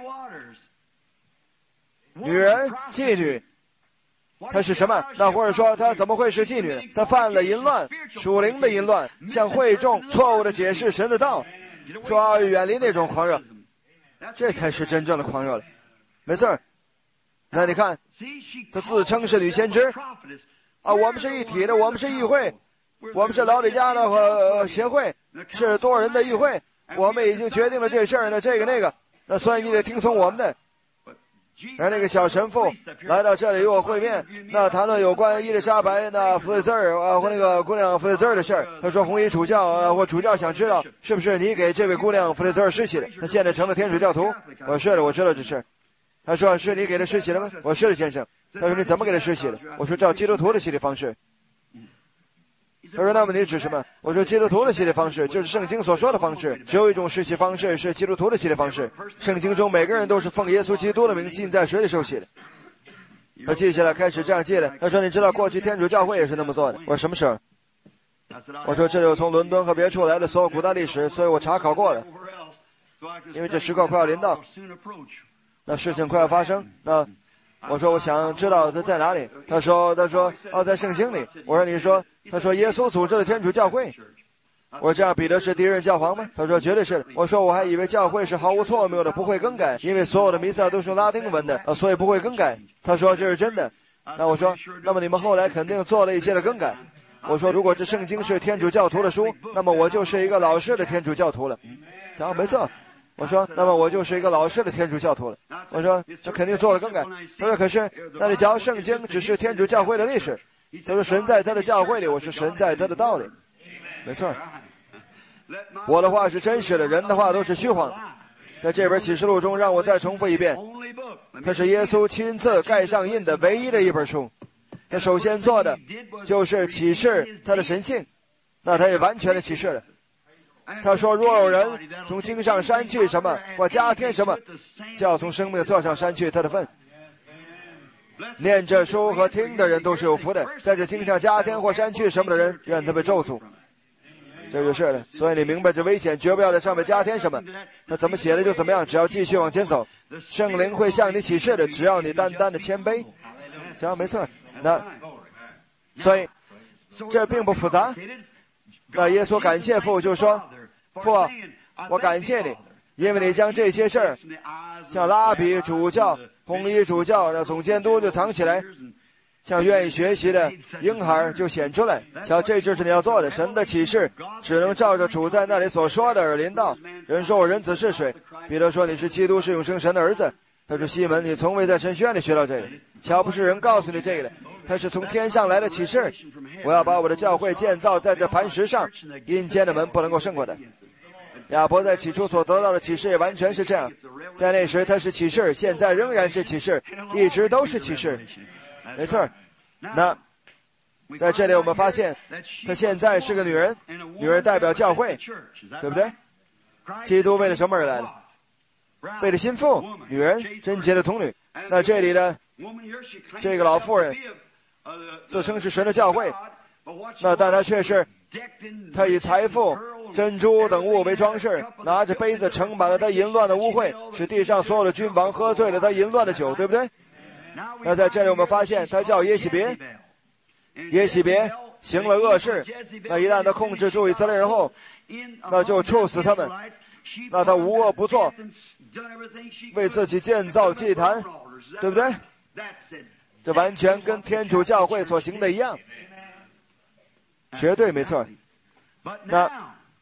女人妓女，她是什么？那或者说她怎么会是妓女呢？她犯了淫乱，属灵的淫乱，向会众错误的解释神的道，说要远离那种狂热，这才是真正的狂热了。没错。那你看，她自称是女先知啊，我们是一体的，我们是议会，我们是老李家的呃协会，是多人的议会，我们已经决定了这事儿呢，这个那个，那所以你得听从我们的。而那个小神父来到这里与我会面，那谈论有关伊丽莎白那福特兹儿啊和那个姑娘福特兹儿的事儿。他说红衣主教啊或主教想知道是不是你给这位姑娘福特兹儿施洗的，她现在成了天主教徒。我是的，我知道这事。他说是你给她施洗了吗？我是的，先生。他说你怎么给她施洗的？我说照基督徒的洗礼方式。他说那么你指什么？我说基督徒的洗礼方式就是圣经所说的方式，只有一种施洗方式是基督徒的洗礼方式。圣经中每个人都是奉耶稣基督的名浸在水里受洗的。他记下来，开始这样记了。他说你知道过去天主教会也是那么做的。我说什么时候？我说这有从伦敦和别处来的所有古代历史，所以我查考过了，因为这时刻快要临到，那事情快要发生。那我说我想知道他在哪里。他说他说哦，在圣经里。我说你说？他说耶稣组织了天主教会。我说这样彼得是第一任教皇吗？他说绝对是的。我说我还以为教会是毫无错谬的，不会更改，因为所有的弥撒都是用拉丁文的，呃，所以不会更改。他说这是真的。那我说那么你们后来肯定做了一些的更改。我说如果这圣经是天主教徒的书，那么我就是一个老式的天主教徒了。然后没错。我说那么我就是一个老式的天主教徒了。我说他肯定做了更改。他说可是那你假如圣经只是天主教会的历史。他说神在他的教会里，我说神在他的道理。没错，我的话是真实的，人的话都是虚谎。在这本启示录中，让我再重复一遍，它是耶稣亲自盖上印的唯一的一本书。他首先做的就是启示他的神性，那他也完全的启示了。他说若有人从经上删去什么或加添什么，就要从生命的册上删去他的份。念这书和听的人都是有福的，在这经上加添或删去什么的人，愿他被咒诅。这就是了。所以你明白这危险，绝不要在上面加添什么。那怎么写的就怎么样，只要继续往前走，圣灵会向你启示的，只要你单单的谦卑。行，没错。那所以这并不复杂。那耶稣感谢父，就说父，我感谢你，因为你将这些事儿像拉比主教、红衣主教的总监督就藏起来，像愿意学习的婴孩就显出来。瞧，这就是你要做的。神的启示只能照着主在那里所说的而临到。人说我人子是谁？彼得说你是基督，是永生神的儿子。他说西门，你从未在神学院里学到这个。瞧，不是人告诉你这个的，他是从天上来的启示。我要把我的教会建造在这磐石上，阴间的门不能够胜过的。亚伯在起初所得到的启示也完全是这样，在那时他是启示，现在仍然是启示，一直都是启示。没错。那在这里我们发现他现在是个女人，女人代表教会，对不对？基督为了什么而来的？为了心腹，女人贞洁的童女。那这里的这个老妇人自称是神的教会，那但她却是她以财富、珍珠等物为装饰，拿着杯子盛满了她淫乱的污秽，使地上所有的君王喝醉了她淫乱的酒，对不对？那在这里我们发现他叫耶洗别，耶洗别行了恶事，那一旦他控制住以色列人后，那就处死他们。那他无恶不作，为自己建造祭坛，对不对？这完全跟天主教会所行的一样，绝对没错。那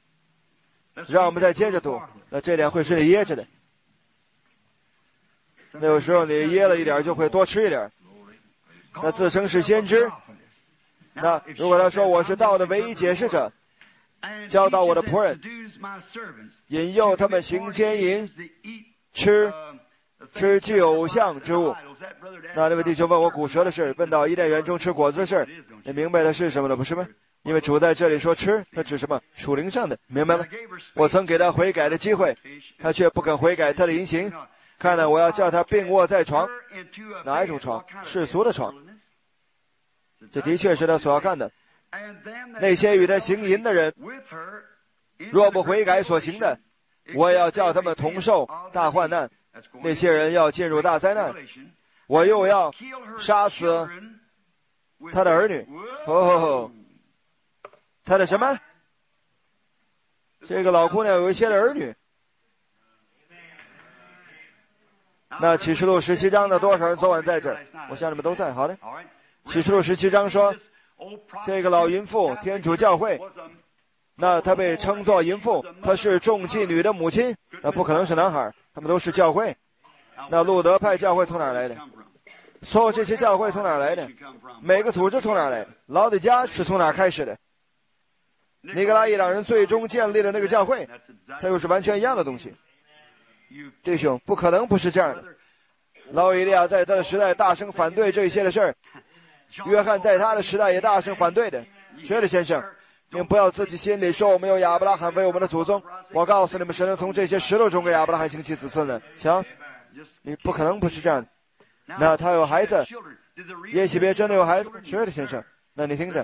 让我们再接着读，那这点会是你噎着的。 那有时候你噎了一点就会多吃一点。那自称是先知，那如果他说我是道的唯一解释者，教导我的仆人，引诱他们行奸淫，吃吃具偶像之物。那那位弟兄问我骨折的事，问到伊甸园中吃果子的事，你明白的是什么了，不是吗？因为主在这里说吃，他指什么？属灵上的，明白吗？我曾给他悔改的机会，他却不肯悔改他的淫行。看来我要叫他病卧在床，哪一种床？世俗的床。这的确是他所要干的。那些与他行淫的人，若不悔改所行的，我也要叫他们同受大患难。那些人要进入大灾难，我又要杀死他的儿女。哦，他的什么？这个老姑娘有一些的儿女。那启示录十七章的多少人昨晚在这儿？我想你们都在。好的。启示录十七章说，这个老淫妇，天主教会，那她被称作淫妇，她是众妓女的母亲，那不可能是男孩，他们都是教会。那路德派教会从哪儿来的？所有这些教会从哪儿来的？每个组织从哪儿来的？老底嘉是从哪儿开始的？尼格拉伊党人最终建立的那个教会，它又是完全一样的东西。弟兄，不可能不是这样的。老以利亚在他的时代大声反对这一些的事儿，约翰在他的时代也大声反对的。学的先生，您不要自己心里说我们有亚伯拉罕为我们的祖宗。我告诉你们，神能从这些石头中给亚伯拉罕兴起子孙的。瞧，你不可能不是这样的。那他有孩子，耶洗别真的有孩子？学的先生，那你听着，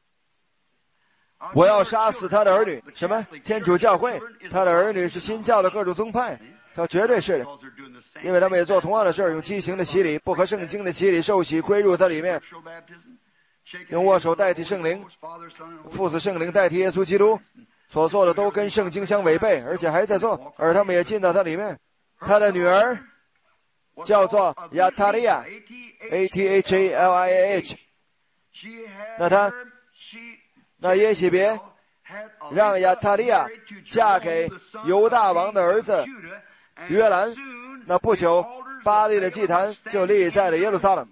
我要杀死他的儿女。什么？天主教会，他的儿女是新教的各种宗派，他绝对是的，因为他们也做同样的事儿，用畸形的洗礼，不合圣经的洗礼，受洗归入它里面，用握手代替圣灵，父子圣灵代替耶稣基督，所做的都跟圣经相违背，而且还在做，而他们也进到它里面。他的女儿叫做亚塔利亚 ，A T H A L I A H。那他，那耶洗别让亚塔利亚嫁给犹大王的儿子约兰。那不久，巴力的祭坛就立在了耶路撒冷。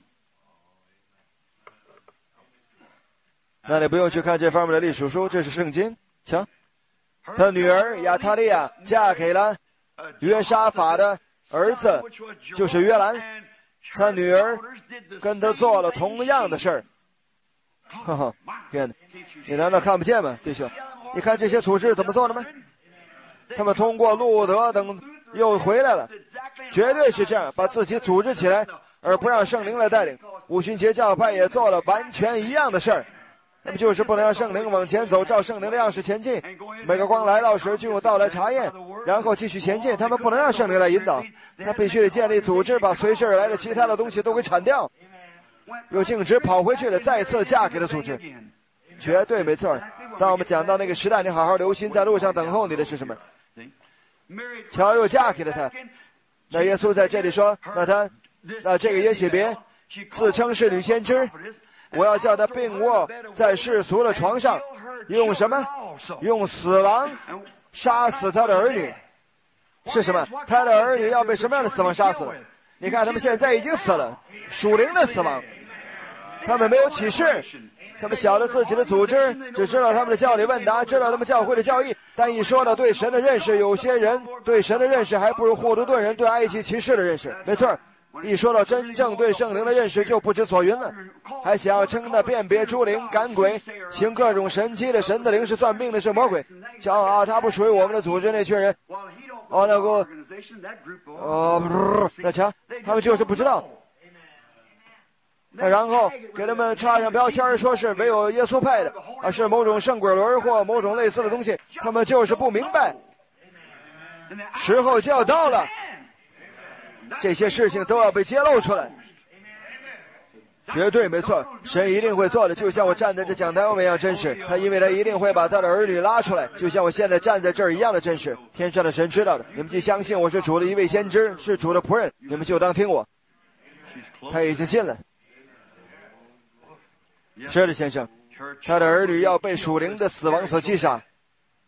那你不用去看这方面的历史书，这是圣经。瞧，他女儿亚塔利亚嫁给了约沙法的儿子，就是约兰。他女儿跟他做了同样的事儿。哈哈，天哪，你难道看不见吗，弟兄？你看这些组织怎么做的吗？他们通过路德等又回来了，绝对是这样，把自己组织起来，而不让圣灵来带领。五旬节教派也做了完全一样的事儿，那么就是不能让圣灵往前走，照圣灵的样式前进。每个光来到时就用道来查验，然后继续前进。他们不能让圣灵来引导，他必须得建立组织，把随之而来的其他的东西都给铲掉，又径直跑回去了，再次嫁给了组织。绝对没错。当我们讲到那个时代，你好好留心，在路上等候你的是什么？乔又嫁给了他。那耶稣在这里说，那他那这个耶洗别自称是女先知，我要叫他病卧在世俗的床上，用什么？用死亡杀死他的儿女。是什么？他的儿女要被什么样的死亡杀死了？你看他们现在已经死了，属灵的死亡。他们没有启示，他们晓得自己的组织，只知道他们的教理问答，知道他们教会的教义，但一说到对神的认识，有些人对神的认识还不如霍图顿人对埃及骑士的认识。没错，一说到真正对圣灵的认识，就不知所云了，还想要称那辨别诸灵、赶鬼、行各种神迹的神的灵是算命的，是魔鬼。瞧啊，他不属于我们的组织那群人。哦，那个，哦，不，那瞧，他们就是不知道。那然后给他们插上标签，说是唯有耶稣派的，啊，是某种圣鬼轮或某种类似的东西，他们就是不明白。时候就要到了，这些事情都要被揭露出来。绝对没错，神一定会做的，就像我站在这讲台外面一样真实。他因为他一定会把他的儿女拉出来，就像我现在站在这儿一样的真实。天上的神知道的，你们既相信我是主的一位先知，是主的仆人，你们就当听我。他已经信了。是的，先生，他的儿女要被属灵的死亡所击杀。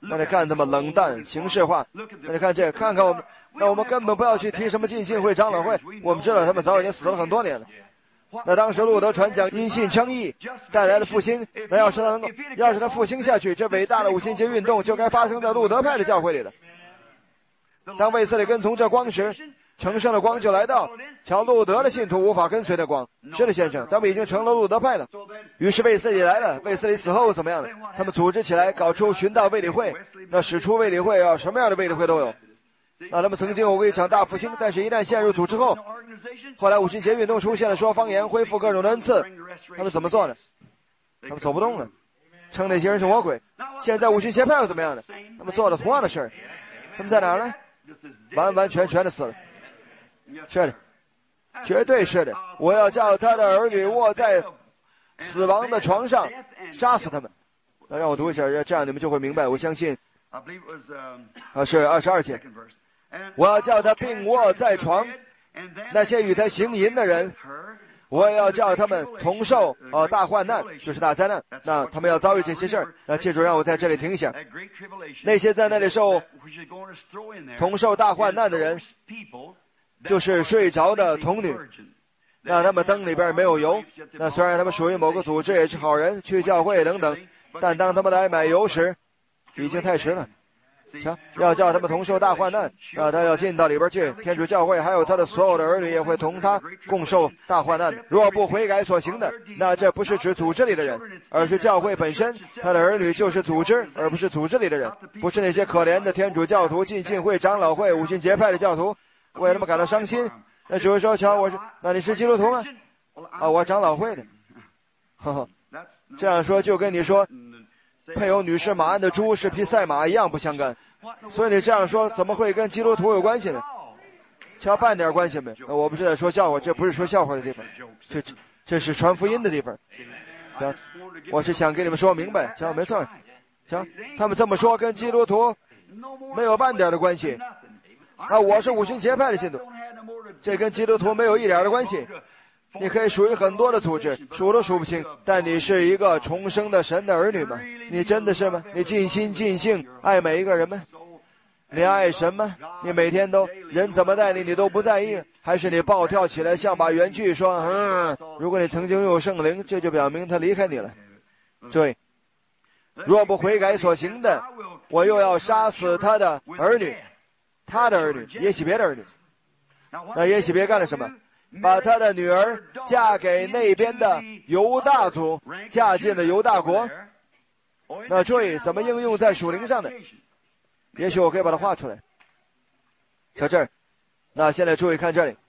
那你看他们冷淡形式化，那你看这看看我们，那我们根本不要去提什么浸信会长老会，我们知道他们早已经死了很多年了。那当时路德传讲因信称义带来了复兴，那要是他能够要是他复兴下去，这伟大的五旬节运动就该发生在路德派的教会里了。当卫斯理跟从这光时，成圣的光就来到，瞧路德的信徒无法跟随的光。是的，先生，他们已经成了路德派了。于是卫斯理来了，卫斯理死后怎么样呢？他们组织起来搞出寻道卫理会，那使出卫理会啊，什么样的卫理会都有。那他们曾经有过一场大复兴，但是一旦陷入组织后，后来五旬节运动出现了，说方言，恢复各种的恩赐，他们怎么做呢？他们走不动了，称那些人是魔鬼。现在五旬节派又怎么样呢？他们做了同样的事儿，他们在哪儿呢？完完全全的死了。是的，绝对是的，我要叫他的儿女卧在死亡的床上，杀死他们。那让我读一下，这样你们就会明白。我相信啊，是二十二节，我要叫他病卧在床，那些与他行淫的人，我也要叫他们同受呃大患难，就是大灾难。那他们要遭遇这些事儿。那记住，让我在这里停一下。那些在那里受同受大患难的人，就是睡着的童女。那他们灯里边没有油，那虽然他们属于某个组织，也是好人，去教会等等，但当他们来买油时，已经太迟了。瞧，要叫他们同受大患难，那他要进到里边去。天主教会还有他的所有的儿女也会同他共受大患难。若不悔改所行的，那这不是指组织里的人，而是教会本身。他的儿女就是组织，而不是组织里的人，不是那些可怜的天主教徒、浸信会、长老会、五旬节派的教徒，为他们感到伤心。那只会说，瞧，我是，那你是基督徒吗？啊，我长老会的。呵呵，这样说就跟你说配有女士马鞍的猪是匹赛马一样不相干。所以你这样说怎么会跟基督徒有关系呢？瞧，半点关系没。我不是在说笑话，这不是说笑话的地方，这这是传福音的地方。瞧，我是想给你们说明白。瞧，没错。瞧，他们这么说跟基督徒没有半点的关系。啊，我是五旬节派的信徒，这跟基督徒没有一点的关系。你可以属于很多的组织，数都数不清，但你是一个重生的神的儿女吗？你真的是吗？你尽心尽性爱每一个人吗？你爱神吗？你每天都人怎么待你，你都不在意？还是你暴跳起来，像把原句说，嗯，如果你曾经拥有圣灵，这就表明他离开你了。注意，若不悔改所行的，我又要杀死他的儿女，他的儿女，耶洗别的儿女。那耶洗别干了什么？把他的女儿嫁给那边的犹大族，嫁进了犹大国。那注意怎么应用在属灵上的？也许我可以把它画出来。瞧这儿，那现在注意看这里，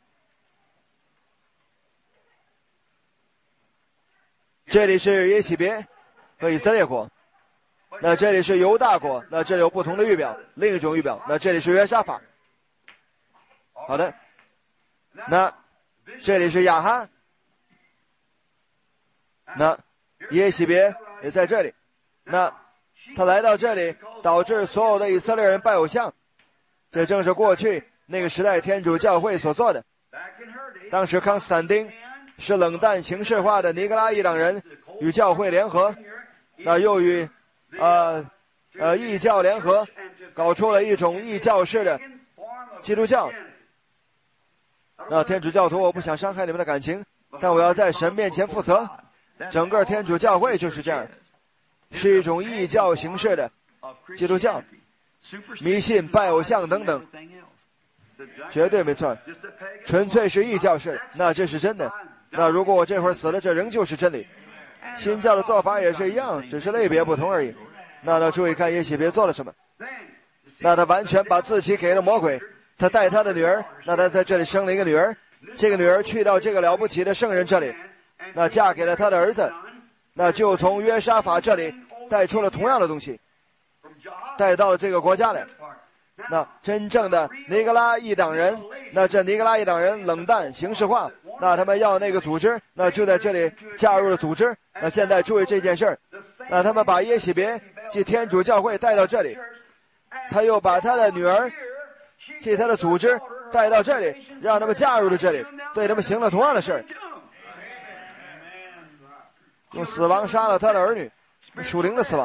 这里是耶洗别和以色列国，那这里是犹大国，那这里有不同的预表，另一种预表，那这里是约沙法。好的，那这里是亚哈，那耶洗别也在这里，那他来到这里，导致所有的以色列人拜偶像，这正是过去那个时代天主教会所做的。当时康斯坦丁是冷淡形式化的尼格拉一党人，与教会联合，那又与呃呃异教联合，搞出了一种异教式的基督教。那天主教徒，我不想伤害你们的感情，但我要在神面前负责。整个天主教会就是这样，是一种异教形式的基督教，迷信、拜偶像等等，绝对没错，纯粹是异教式。那这是真的。那如果我这会儿死了，这仍旧是真理。新教的做法也是一样，只是类别不同而已。那要注意看耶洗别做了什么。那他完全把自己给了魔鬼。他带他的女儿，那他在这里生了一个女儿，这个女儿去到这个了不起的圣人这里，那嫁给了他的儿子，那就从约沙法这里带出了同样的东西，带到了这个国家来。那真正的尼格拉一党人，那这尼格拉一党人冷淡形式化，那他们要那个组织，那就在这里加入了组织。那现在注意这件事儿，那他们把耶洗别即天主教会带到这里，他又把他的女儿替他的组织带到这里，让他们加入了这里，对他们行了同样的事儿，用死亡杀了他的儿女，属灵的死亡。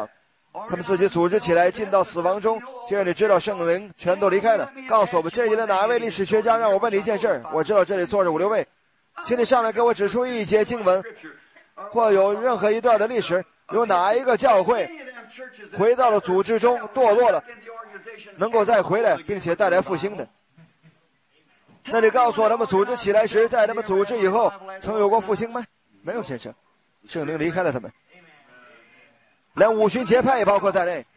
他们自己组织起来进到死亡中。既然你知道圣灵全都离开了，告诉我们这里的哪一位历史学家，让我问你一件事。我知道这里坐着五六位，请你上来给我指出一节经文，或有任何一段的历史，有哪一个教会回到了组织中堕落了，能够再回来并且带来复兴的。那你告诉我，他们组织起来时，在他们组织以后曾有过复兴吗？没有，先生，圣灵离开了他们，连五旬节派也包括在内。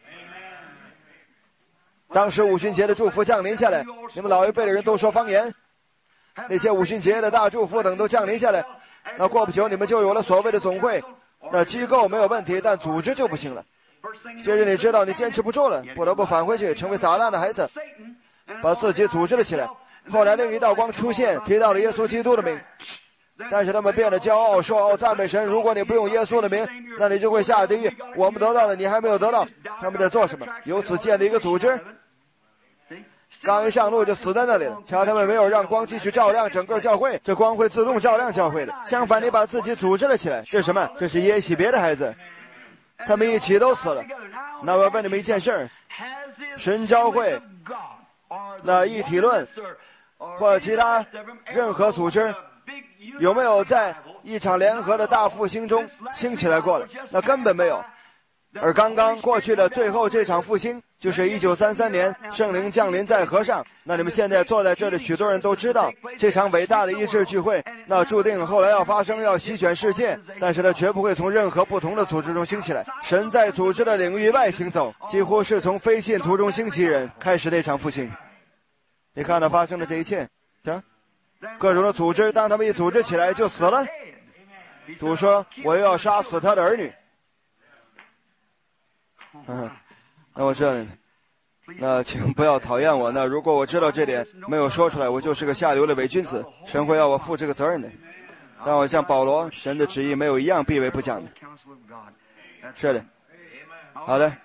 当时五旬节的祝福降临下来，你们老一辈的人都说方言，那些五旬节的大祝福等都降临下来，那过不久你们就有了所谓的总会。那机构没有问题，但组织就不行了。接着你知道你坚持不住了，不得不返回去成为撒旦的孩子，把自己组织了起来。后来另一道光出现，提到了耶稣基督的名，但是他们变得骄傲，说哦，赞美神，如果你不用耶稣的名，那你就会下地狱，我们得到了，你还没有得到。他们在做什么？由此建立一个组织，刚一上路就死在那里了。瞧，他们没有让光继续照亮整个教会，这光会自动照亮教会的。相反，你把自己组织了起来，这是什么？这是耶洗别的孩子，他们一起都死了。那我要问你们一件事，神召会那一体论或其他任何组织有没有在一场联合的大复兴中兴起来过了？那根本没有。而刚刚过去的最后这场复兴，就是一九三三年圣灵降临在河上。那你们现在坐在这里，许多人都知道这场伟大的医治聚会，那注定后来要发生，要席卷世界，但是它绝不会从任何不同的组织中兴起来。神在组织的领域外行走，几乎是从非信徒中兴起人开始那场复兴。你看到发生的这一切，行，各种的组织，当他们一组织起来就死了。主说我又要杀死他的儿女。嗯，那我知道，那请不要讨厌我。那如果我知道这点没有说出来，我就是个下流的伪君子，神会要我负这个责任的。但我像保罗，神的旨意没有一样避为不讲的。是的，好的。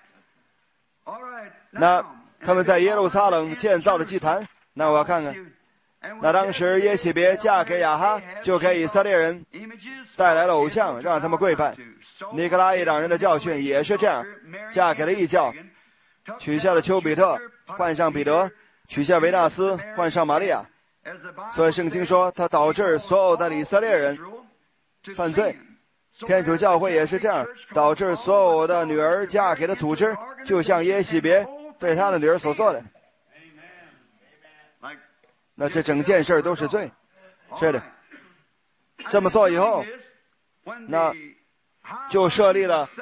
那他们在耶路撒冷建造的祭坛，那我要看看。那当时耶洗别嫁给亚哈，就给以色列人带来了偶像，让他们跪拜。尼格拉一党人的教训也是这样，嫁给了异教，取下了丘比特，换上彼得，取下维纳斯，换上玛利亚。所以圣经说他导致所有的以色列人犯罪。天主教会也是这样，导致所有的女儿嫁给了组织，就像耶洗别对他的女儿所做的。那这整件事都是罪。是的，这么做以后，那就设立了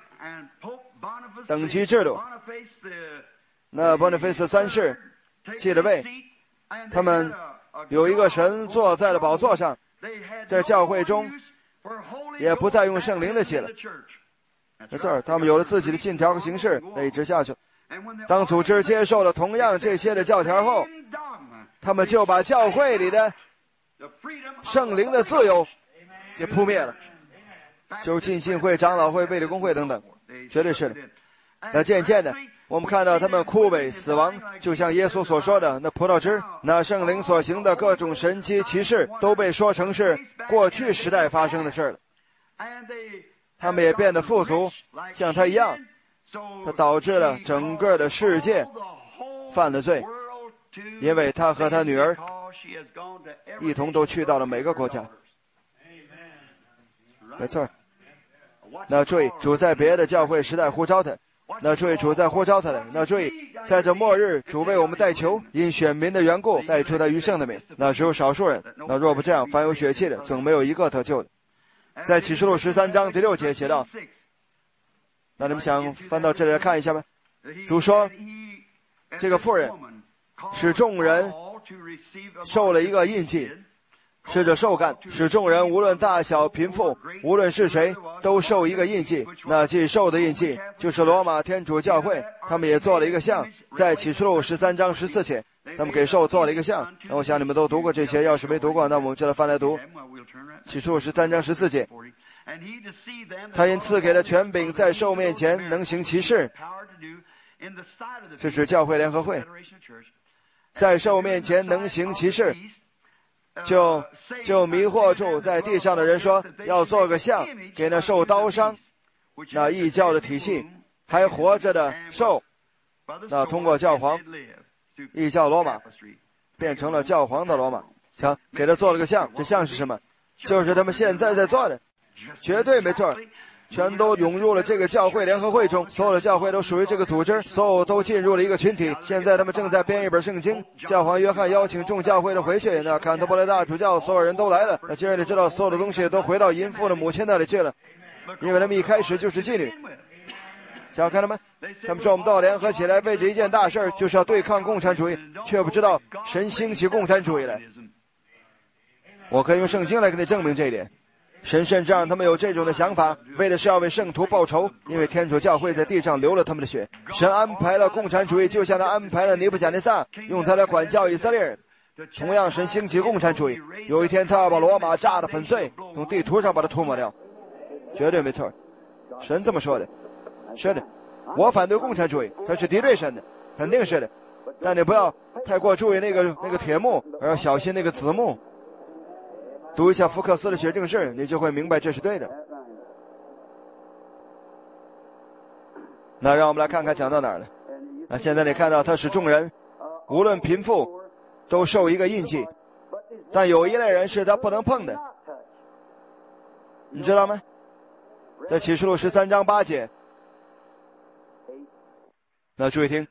等级制度。那波尼菲斯三世继了位，他们有一个神坐在了宝座上，在教会中也不再用圣灵的血了。没错，他们有了自己的信条和形式，那一直下去。当组织接受了同样这些的教条后，他们就把教会里的圣灵的自由给扑灭了，就是浸信会、长老会、卫理公会等等，绝对是的。那渐渐的，我们看到他们枯萎死亡，就像耶稣所说的，那葡萄枝，那圣灵所行的各种神迹奇事，都被说成是过去时代发生的事了。他们也变得富足，像他一样，他导致了整个的世界犯了罪，因为他和他女儿一同都去到了每个国家。没错，那注意，主在别的教会时代呼召他，那注意主在呼召他的，那注意在这末日，主为我们代求，因选民的缘故带出他余剩的名，那只有少数人。那若不这样，凡有血气的总没有一个得救的。在启示录十三章第六节写道，那你们想翻到这里来看一下吗？主说这个妇人使众人受了一个印记，是这受干，使众人无论大小贫富，无论是谁，都受一个印记。那既受的印记就是罗马天主教会，他们也做了一个像，在启示录十三章十四节，他们给兽做了一个像。那我想你们都读过这些，要是没读过，那我们就来翻来读启示录十三章十四节。他因赐给了权柄，在兽面前能行奇事，这是教会联合会，在兽面前能行奇事，就就迷惑住在地上的人，说要做个像，给那受刀伤那异教的体系， 还活着的兽，那通过教皇异教罗马变成了教皇的罗马。瞧，给他做了个像，这像是什么？就是他们现在在做的，绝对没错，全都涌入了这个教会联合会中，所有的教会都属于这个组织，所有都进入了一个群体。现在他们正在编一本圣经，教皇约翰邀请众教会的回去，那坎特伯雷大主教所有人都来了。那既然你知道所有的东西都回到淫妇的母亲那里去了，因为他们一开始就是妓女。想看他们，他们说我们都要联合起来，为这一件大事，就是要对抗共产主义，却不知道神兴起共产主义来。我可以用圣经来给你证明这一点。神甚至让他们有这种的想法，为的是要为圣徒报仇，因为天主教会在地上流了他们的血。神安排了共产主义，就像他安排了尼布甲尼撒，用他来管教以色列人。同样，神兴起共产主义，有一天他要把罗马炸得粉碎，从地图上把它涂抹掉，绝对没错。神这么说的。是的，我反对共产主义，它是敌对神的，肯定是的。但你不要太过注意那个那个铁幕，而要小心那个子幕。读一下福克斯的血证誓，你就会明白这是对的。那让我们来看看讲到哪儿了。那现在你看到他使众人无论贫富都受一个印记，但有一类人是他不能碰的，你知道吗？在启示录十三章八节。那注意听，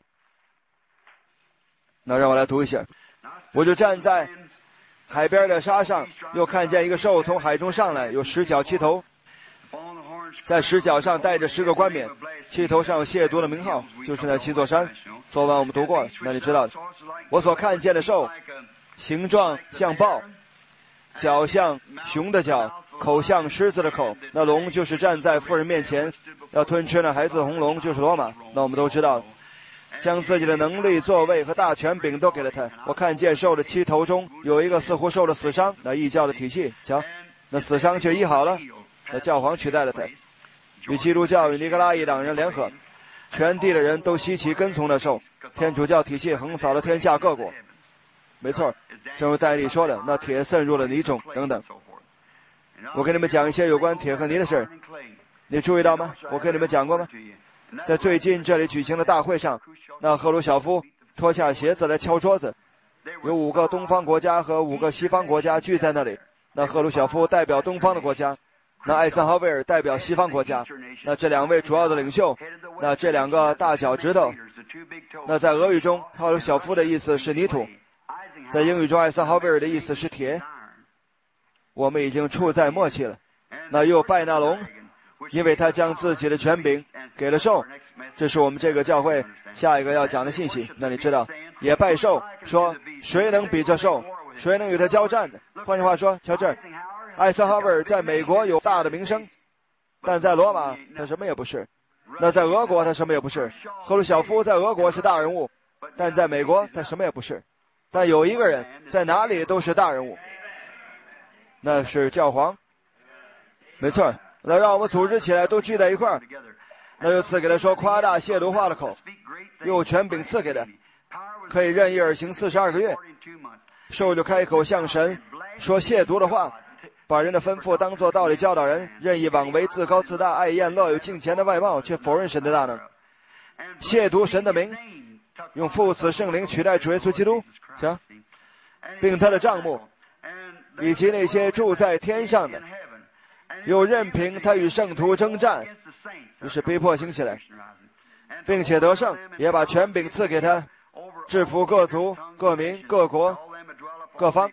那让我来读一下。我就站在海边的沙上，又看见一个兽从海中上来，有十角七头，在十角上带着十个冠冕，七头上有亵渎的名号，就是那七座山。昨晚我们读过了，那你知道的。我所看见的兽形状像豹，脚像熊的脚，口像狮子的口。那龙就是站在妇人面前要吞吃那孩子的红龙，就是罗马。那我们都知道了，将自己的能力、座位和大权柄都给了他。我看见兽的七头中有一个似乎受了死伤，那异教的体系，瞧，那死伤却医好了。那教皇取代了他，与基督教与尼格拉一党人联合，全地的人都稀奇跟从了兽。天主教体系横扫了天下各国，没错，正如戴利说的，那铁渗入了泥中等等。我给你们讲一些有关铁和泥的事，你注意到吗？我给你们讲过吗？在最近这里举行的大会上，那赫鲁晓夫脱下鞋子来敲桌子，有五个东方国家和五个西方国家聚在那里。那赫鲁晓夫代表东方的国家，那艾森豪威尔代表西方国家。那这两位主要的领袖，那这两个大脚趾头，那在俄语中赫鲁晓夫的意思是泥土，在英语中艾森豪威尔的意思是铁。我们已经处在末期了。那又拜那龙，因为他将自己的权柄给了兽，这是我们这个教会下一个要讲的信息。那你知道，也拜兽，说谁能比这兽，谁能与他交战的。换句话说，瞧这儿，艾森豪威尔在美国有大的名声，但在罗马他什么也不是。那在俄国他什么也不是。赫鲁晓夫在俄国是大人物，但在美国他什么也不是。但有一个人在哪里都是大人物，那是教皇。没错，那让我们组织起来，都聚在一块儿。那又赐给他说夸大亵渎话的口，又权柄赐给他，可以任意而行四十二个月。兽就开口向神说亵渎的话，把人的吩咐当作道理教导人，任意妄为，自高自大，爱宴乐，有敬虔的外貌，却否认神的大能，亵渎神的名，用父子圣灵取代主耶稣基督，行，并他的帐幕，以及那些住在天上的，又任凭他与圣徒征战，于是逼迫兴起来，并且得胜，也把权柄赐给他，制服各族、各民、各国、各方，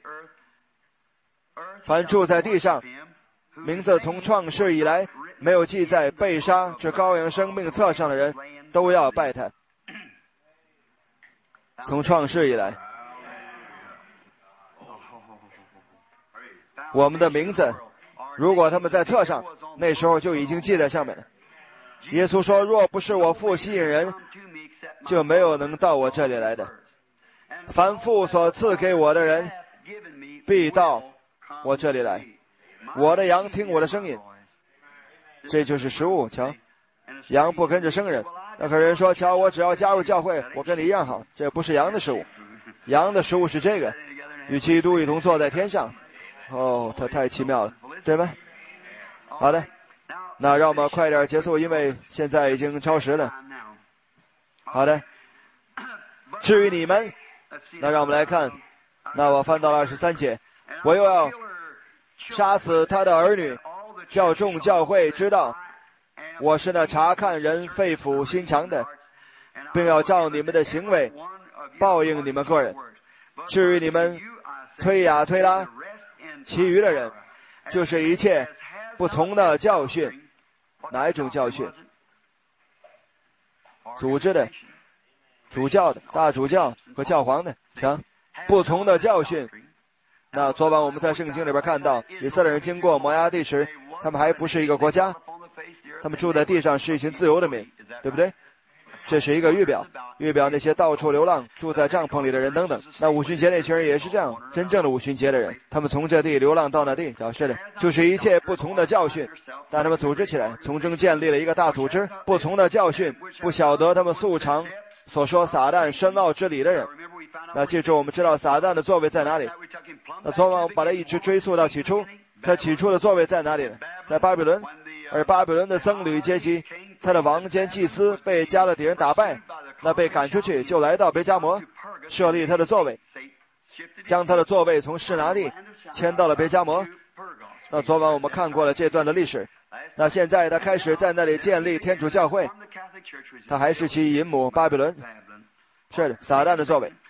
凡住在地上，名字从创世以来没有记在被杀这羔羊生命册上的人，都要拜他。从创世以来，我们的名字如果他们在册上，那时候就已经记在上面了。耶稣说，若不是我父吸引人，就没有能到我这里来的。凡父所赐给我的人，必到我这里来，我的羊听我的声音。这就是食物，瞧，羊不跟着生人。那个人说，瞧，我只要加入教会，我跟你一样好。这不是羊的食物，羊的食物是这个，与基督一同坐在天上。哦，他太奇妙了，对吗？好的， 那让我们快点结束，因为现在已经超时了。好的。至于你们，那让我们来看，那我翻到了二十三节，我又要杀死他的儿女，叫众教会知道我是那查看人肺腑心肠的，并要照你们的行为报应你们个人。至于你们推雅推拉其余的人，就是一切不从的教训。哪一种教训？组织的、主教的、大主教和教皇的，行，不从的教训。那昨晚我们在圣经里边看到，以色列人经过摩押地时，他们还不是一个国家，他们住在地上是一群自由的民，对不对？这是一个预表，预表那些到处流浪、住在帐篷里的人等等。那五旬节那群人也是这样，真正的五旬节的人，他们从这地流浪到那地，表示的就是一切不从的教训，但他们组织起来，从中建立了一个大组织。不从的教训，不晓得他们素常所说撒旦深奥之理的人。那记住，我们知道撒旦的座位在哪里？那昨晚我们把它一直追溯到起初，他起初的座位在哪里呢？在巴比伦。而巴比伦的僧侣阶级，他的王兼祭司被加勒底人打败，那被赶出去，就来到别迦摩，设立他的座位，将他的座位从示拿地迁到了别迦摩。那昨晚我们看过了这段的历史，那现在他开始在那里建立天主教会，他还是其淫母巴比伦，是的，撒旦的座位。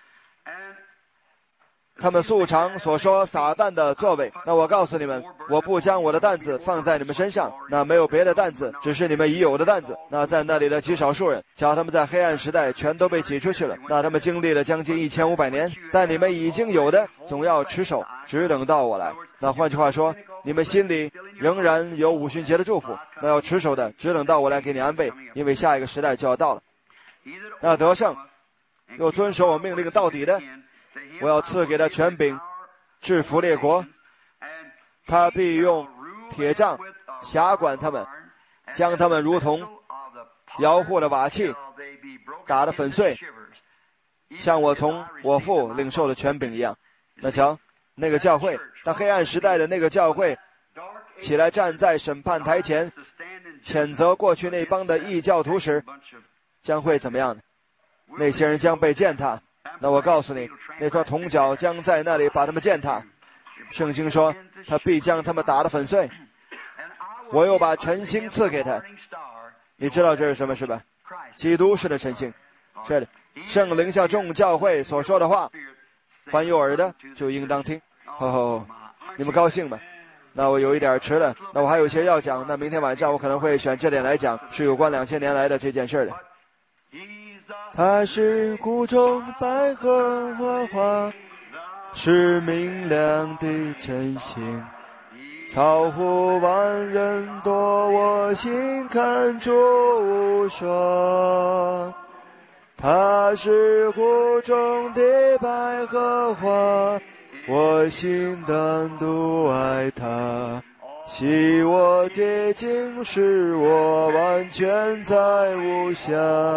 他们素常所说撒旦的座位，那我告诉你们，我不将我的担子放在你们身上，那没有别的担子，只是你们已有的担子。那在那里的极少数人，瞧他们在黑暗时代全都被挤出去了，那他们经历了将近一千五百年，但你们已经有的总要持守，只等到我来。那换句话说，你们心里仍然有五旬节的祝福，那要持守的只等到我来给你安慰，因为下一个时代就要到了。那得胜又遵守我命令到底的，我要赐给他权柄，制服列国，他必用铁杖辖管他们，将他们如同摇户的瓦器打得粉碎，像我从我父领受的权柄一样。那瞧，那个教会，当黑暗时代的那个教会起来站在审判台前谴责过去那帮的异教徒时，将会怎么样呢？那些人将被践踏。那我告诉你，那双铜脚将在那里把他们践踏。圣经说，他必将他们打得粉碎。我又把晨星赐给他。你知道这是什么是吧？基督式的晨星。是的，圣灵向众教会所说的话，凡有耳的就应当听。哦，你们高兴吗？那我有一点迟了，那我还有些要讲，那明天晚上我可能会选这点来讲，是有关两千年来的这件事的。他是谷中百合花，是明亮的晨星，超乎万人多，我心看主无双。他是谷中的百合花，我心单独爱他，惜我洁净，使我完全在无瑕。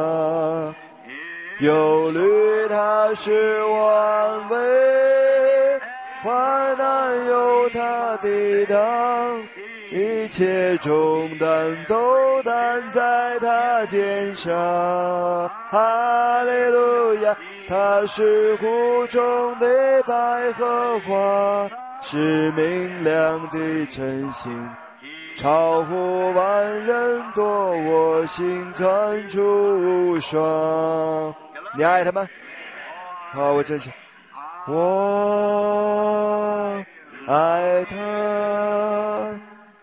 忧虑他使我安慰，患难由他抵挡，一切重担都担在他肩上。哈利路亚，他是谷中的百合花，是明亮的晨星，超乎万人多，我心看出无双。你爱他吗？啊，我真是，我爱他，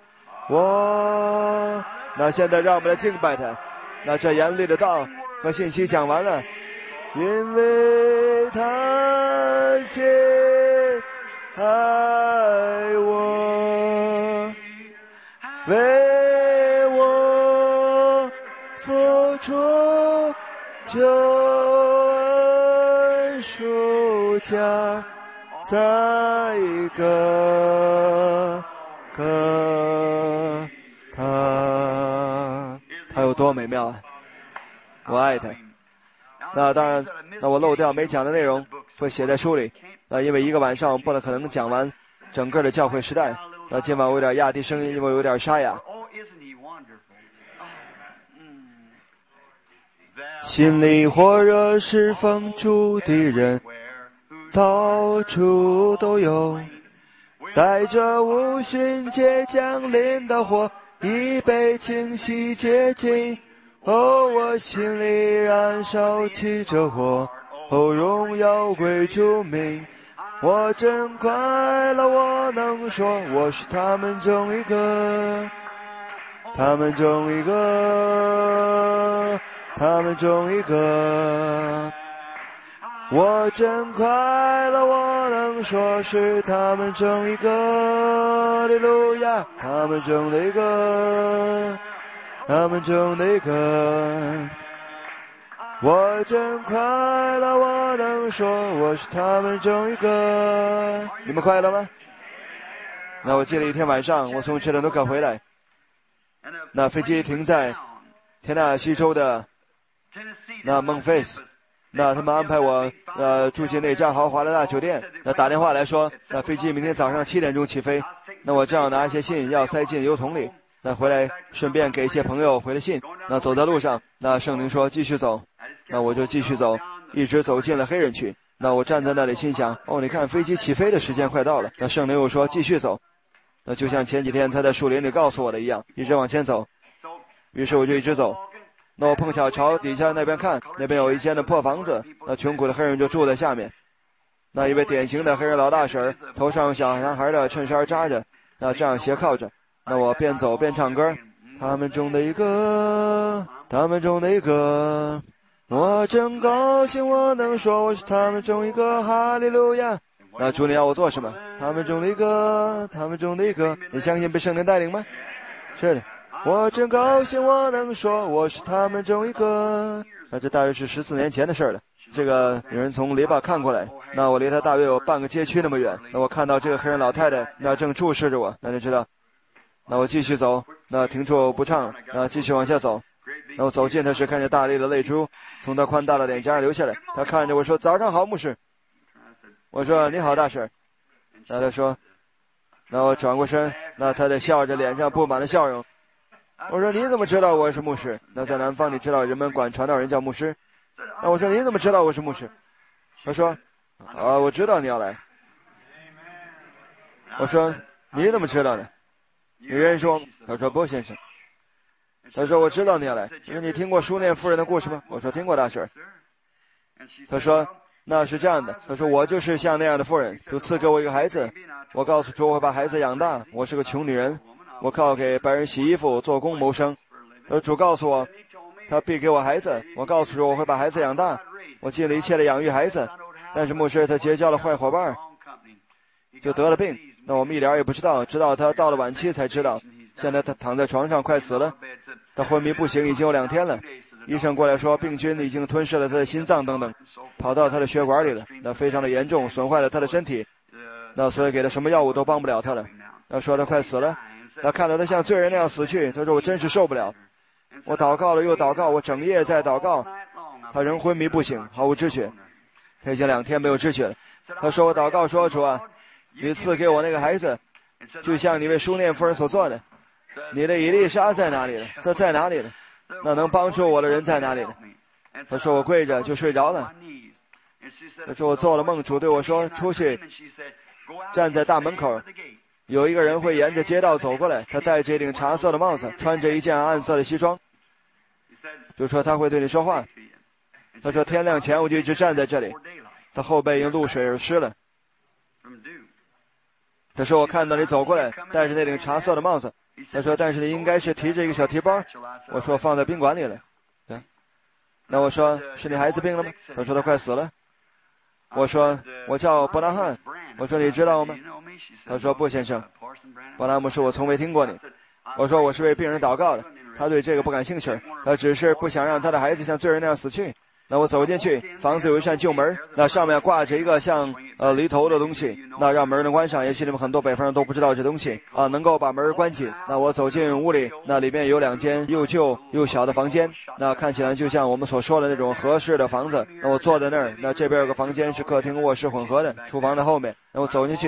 我。那现在让我们来敬拜他。那这严厉的道和信息讲完了，因为他先爱我，为我付出救恩赎价，在一个个他，他有多美妙啊！我爱他。那当然，那我漏掉没讲的内容会写在书里。那因为一个晚上不能可能讲完整个的教会时代。那今晚我有点压低声音，因为我有点沙哑。 心里火热释放出的人，到处都有，带着无旬节降临的火，一杯清晰接近。哦，我心里燃烧起这火，哦，荣耀归主名。我真快乐，我能说我是他们中一个，他们中一个，他们中一个。我真快乐，我能说是他们中一个，哈利路亚，他们中的一个，他们中的一个。我真快乐，我能说我是他们中一个。你们快乐吗？那我记得一天晚上，我从切伦多克回来，那飞机停在田纳西州的那孟菲斯，那他们安排我呃住进那家豪华的大酒店，那打电话来说，那飞机明天早上七点钟起飞，那我正好拿一些信要塞进邮筒里，那回来顺便给一些朋友回了信。那走在路上，那圣灵说继续走，那我就继续走，一直走进了黑人区。那我站在那里心想，哦，你看飞机起飞的时间快到了。那圣灵又说继续走，那就像前几天他在树林里告诉我的一样，一直往前走。于是我就一直走，那我碰巧朝底下那边看，那边有一间的破房子，那穷苦的黑人就住在下面。那一位典型的黑人老大婶，头上小男孩的衬衫扎着，那这样斜靠着。那我边走边唱歌，他们中的一个，他们中的一个，我真高兴我能说我是他们中一个，哈利路亚。那主你要我做什么？他们中的一个，他们中的一个。你相信被圣灵带领吗？是的，我真高兴我能说我是他们中一个。那这大约是十四年前的事了。这个有人从篱笆看过来，那我离他大约有半个街区那么远。那我看到这个黑人老太太，那正注视着我，那就知道。那我继续走，那停住不唱，那继续往下走。那我走近他时，看见大粒的泪珠从他宽大的脸颊上流下来。他看着我说：“早上好，牧师。”我说：“你好，大婶。”那他说，那我转过身，那他在笑着，脸上布满了笑容。我说：“你怎么知道我是牧师？”那在南方，你知道人们管传道人叫牧师。那我说：“你怎么知道我是牧师？”他说：“啊，我知道你要来。”我说：“你怎么知道呢？你认识我？”他说：“不，先生。”他说：“我知道你要来。”我说：“你听过书念妇人的故事吗？”我说：“听过，大婶。”他说：“那是这样的。”他说：“我就是像那样的妇人，主赐给我一个孩子，我告诉主我会把孩子养大。我是个穷女人，我靠给白人洗衣服做工谋生。而主告诉我，他必给我孩子。我告诉主我会把孩子养大，我尽了一切的养育孩子。但是牧师他结交了坏伙伴，就得了病。那我们一点也不知道，直到他到了晚期才知道。现在他躺在床上快死了，他昏迷不醒已经有两天了。医生过来说病菌已经吞噬了他的心脏等等，跑到他的血管里了，那非常的严重，损坏了他的身体。那所以给他什么药物都帮不了他了。那说他快死了，他看到他像罪人那样死去，他说我真是受不了。我祷告了又祷告，我整夜在祷告，他仍昏迷不醒，毫无知觉。他已经两天没有知觉了。他说我祷告说，主啊，你赐给我那个孩子，就像你为书念夫人所做的。你的以利沙在哪里了？他在哪里了？那能帮助我的人在哪里了？他说我跪着就睡着了。他说我做了梦，主对我说出去，站在大门口，有一个人会沿着街道走过来，他戴着一顶茶色的帽子，穿着一件暗色的西装，就说他会对你说话。他说天亮前我就一直站在这里，他后背因露水而湿了。他说我看到你走过来，戴着那顶茶色的帽子。他说但是你应该是提着一个小提包。我说放在宾馆里了。对，那我说是你孩子病了吗？他说他快死了。我说我叫伯纳汉。我说你知道吗？他说不，先生，伯纳姆是我从未听过你。我说我是为病人祷告的，他对这个不感兴趣，他只是不想让他的孩子像罪人那样死去。那我走进去，房子有一扇旧门，那上面挂着一个像呃犁头的东西，那让门能关上。也许你们很多北方人都不知道这东西啊，能够把门关紧。那我走进屋里，那里面有两间又旧又小的房间，那看起来就像我们所说的那种合适的房子。那我坐在那儿，那这边有个房间是客厅卧室混合的，厨房的后面。那我走进去，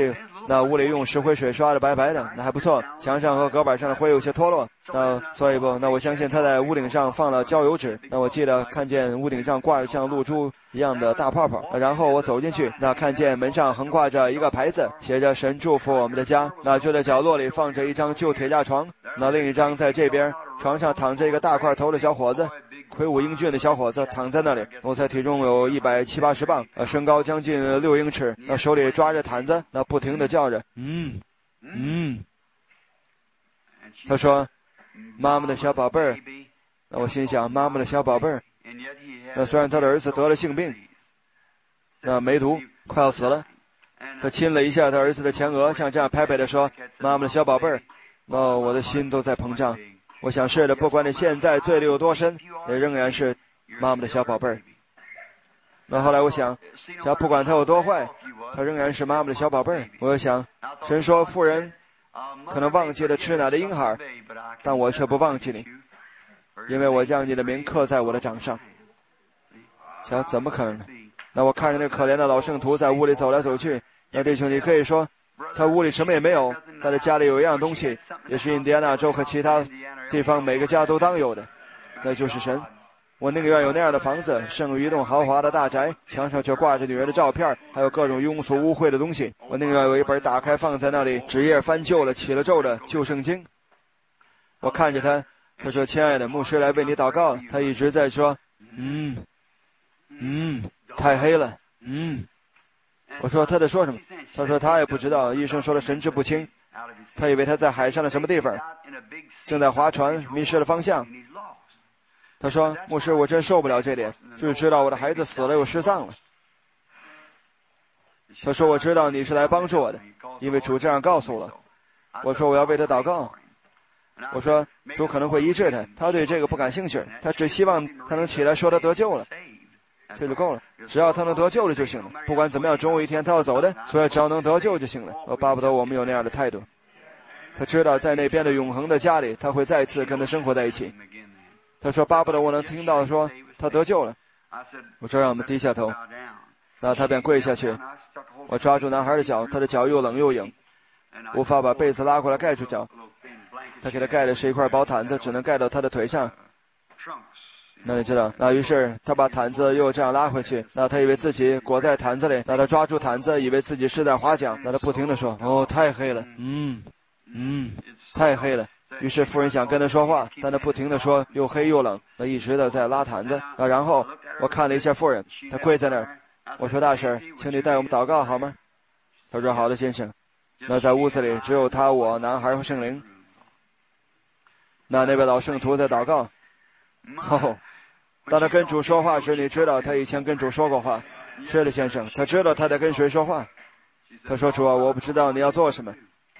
那屋里用石灰水刷的白白的，那还不错。墙上和隔板上的灰有些脱落。那所以不，那我相信他在屋顶上放了焦油纸。那我记得看见屋顶上挂着像露珠一样的大泡泡。然后我走进去，那看见门上横挂着一个牌子，写着神祝福我们的家。那就在角落里放着一张旧铁架床，那另一张在这边，床上躺着一个大块头的小伙子。魁梧英俊的小伙子躺在那里，我猜体重有一百七八十磅，呃，身高将近六英尺，那手里抓着毯子，那不停地叫着，嗯嗯。他说：“妈妈的小宝贝儿。”那我心想，妈妈的小宝贝儿。那虽然他的儿子得了性病，那梅毒快要死了，他亲了一下他儿子的前额，像这样拍拍地说：“妈妈的小宝贝儿。”那我的心都在膨胀。我想是的，不管你现在醉得有多深，也仍然是妈妈的小宝贝儿。那后来我想，想不管他有多坏，他仍然是妈妈的小宝贝儿。我又想，神说妇人可能忘记了吃奶的婴孩，但我却不忘记你，因为我将你的名刻在我的掌上。瞧，怎么可能呢？那我看着那可怜的老圣徒在屋里走来走去，那弟兄，你可以说他屋里什么也没有，他的家里有一样东西，也是印第安纳州和其他地方每个家都当有的，那就是神。我宁愿有那样的房子，胜于一栋豪华的大宅，墙上却挂着女人的照片，还有各种庸俗污秽的东西。我宁愿有一本打开放在那里，纸页翻旧了起了皱的旧圣经。我看着他，他说：“亲爱的，牧师来为你祷告。”他一直在说：“嗯嗯，太黑了，嗯。”我说：“他在说什么？”他说：“他也不知道，医生说的神志不清，他以为他在海上的什么地方，正在划船，迷失了方向。”他说：“牧师，我真受不了这点，就是知道我的孩子死了又失丧了。”他说：“我知道你是来帮助我的，因为主这样告诉我了。”我说：“我要为他祷告。”我说：“主可能会医治他，他对这个不感兴趣，他只希望他能起来说他得救了，这就够了。只要他能得救了就行了，不管怎么样，总有一天他要走的，所以只要能得救就行了。我巴不得我们有那样的态度。”他知道在那边的永恒的家里，他会再次跟他生活在一起。他说：“巴不得我能听到说他得救了。”我说：“让我们低下头。”那他便跪下去。我抓住男孩的脚，他的脚又冷又硬，无法把被子拉过来盖住脚。他给他盖的是一块薄毯子，只能盖到他的腿上。那你知道，那于是他把毯子又这样拉回去。那他以为自己裹在毯子里，那他抓住毯子，以为自己是在划桨。那他不停地说：“哦，太黑了，嗯嗯，太黑了。”于是妇人想跟他说话，但他不停地说又黑又冷，他一直的在拉毯子。啊，然后我看了一下妇人，她跪在那儿。我说：“大婶，请你带我们祷告好吗？”他说：“好的，先生。”那在屋子里只有他、我、男孩和圣灵。那那位老圣徒在祷告。哦，当他跟主说话时，你知道他以前跟主说过话。是的，先生，他知道他在跟谁说话。他说：“主啊，我不知道你要做什么。”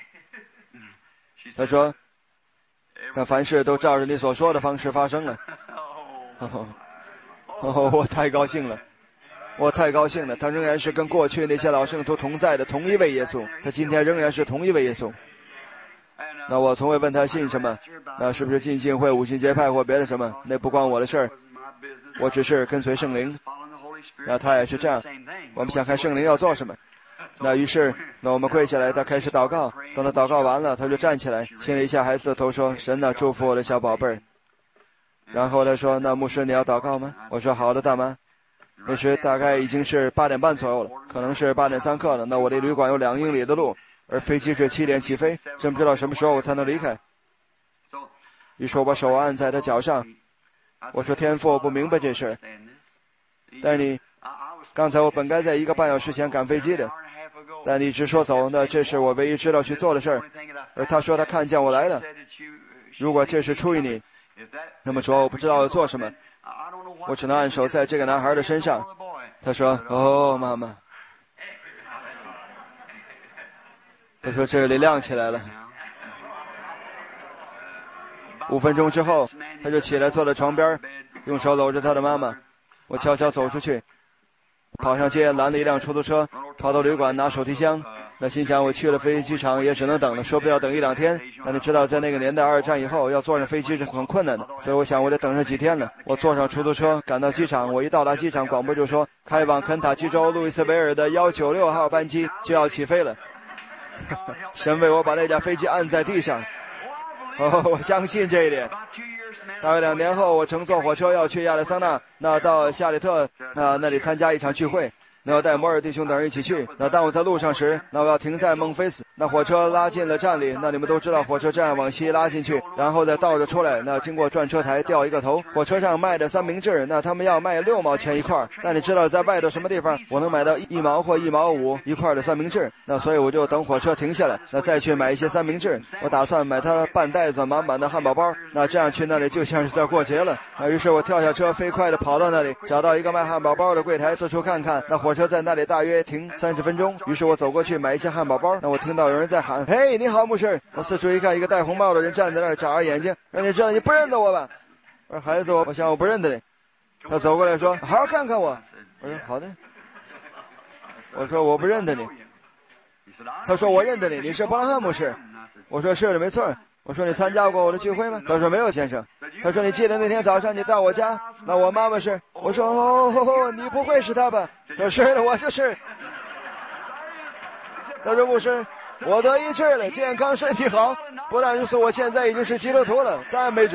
他说：“但凡事都照着你所说的方式发生了。”哦，哦，我太高兴了，我太高兴了。他仍然是跟过去那些老圣徒同在的同一位耶稣，他今天仍然是同一位耶稣。那我从未问他信什么，那是不是浸信会、五旬节派或别的什么，那不关我的事儿，我只是跟随圣灵。那他也是这样，我们想看圣灵要做什么。那于是，那我们跪下来，他开始祷告。等他祷告完了，他就站起来，亲了一下孩子的头，说：“神呐，祝福我的小宝贝儿。”然后他说：“那牧师，你要祷告吗？”我说：“好的，大妈。”那时大概已经是八点半左右了，可能是八点三刻了。那我离旅馆有两英里的路，而飞机是七点起飞，真不知道什么时候我才能离开。于是我把手按在他脚上，我说：“天父，我不明白这事，但你刚才我本该在一个半小时前赶飞机的，但你一直说走，那这是我唯一知道去做的事儿。而他说他看见我来了，如果这是出于你，那么主要我不知道要做什么，我只能按手在这个男孩的身上。”他说：“哦，妈妈。”我说：“这里亮起来了。”五分钟之后，他就起来坐在床边，用手搂着他的妈妈。我悄悄走出去，跑上街拦了一辆出租车，跑到旅馆拿手提箱。那心想，我去了飞机场也只能等了，说不定要等一两天。那你知道，在那个年代，二战以后要坐上飞机是很困难的，所以我想我得等上几天了。我坐上出租车赶到机场，我一到达机场，广播就说开往肯塔基州路易斯维尔的一九六号班机就要起飞了。 神为我把那架飞机按在地上。哦，我相信这一点。大约两年后，我乘坐火车要去亚利桑那，那到夏利特那那里参加一场聚会。那要带摩尔弟兄等人一起去。那当我在路上时，那我要停在孟菲斯。那火车拉进了站里，那你们都知道火车站往西拉进去，然后再倒着出来。那经过转车台掉一个头。火车上卖的三明治，那他们要卖六毛钱一块。但你知道在外头什么地方我能买到一毛或一毛五一块的三明治？那所以我就等火车停下来，那再去买一些三明治。我打算买它半袋子满满的汉堡包。那这样去那里就像是在过节了。那于是我跳下车，飞快地跑到那里，找到一个卖汉堡包的柜台，四处看看。那火车在那里大约停三十分钟，于是我走过去买一些汉堡包。那我听到有人在喊：“嘿，你好，牧师！”我四处一看，一个戴红帽的人站在那儿，眨着眼睛，让你知道你不认得我吧？我说：“孩子，我我想我不认得你。”他走过来说：“好好看看我。”我说：“好的。”我说：“我不认得你。”他说：“我认得你，你是伯拉罕牧师。”我说：“是的，没错。”我说：“你参加过我的聚会吗？”他说：“没有，先生。”他说：“你记得那天早上你到我家，那我妈妈是？”我说：“哦，哦哦你不会是他吧？”他说：“是的，我就是。”他说：“牧师，我得医治了，健康身体好。不但如此，我现在已经是基督徒了，赞美主。”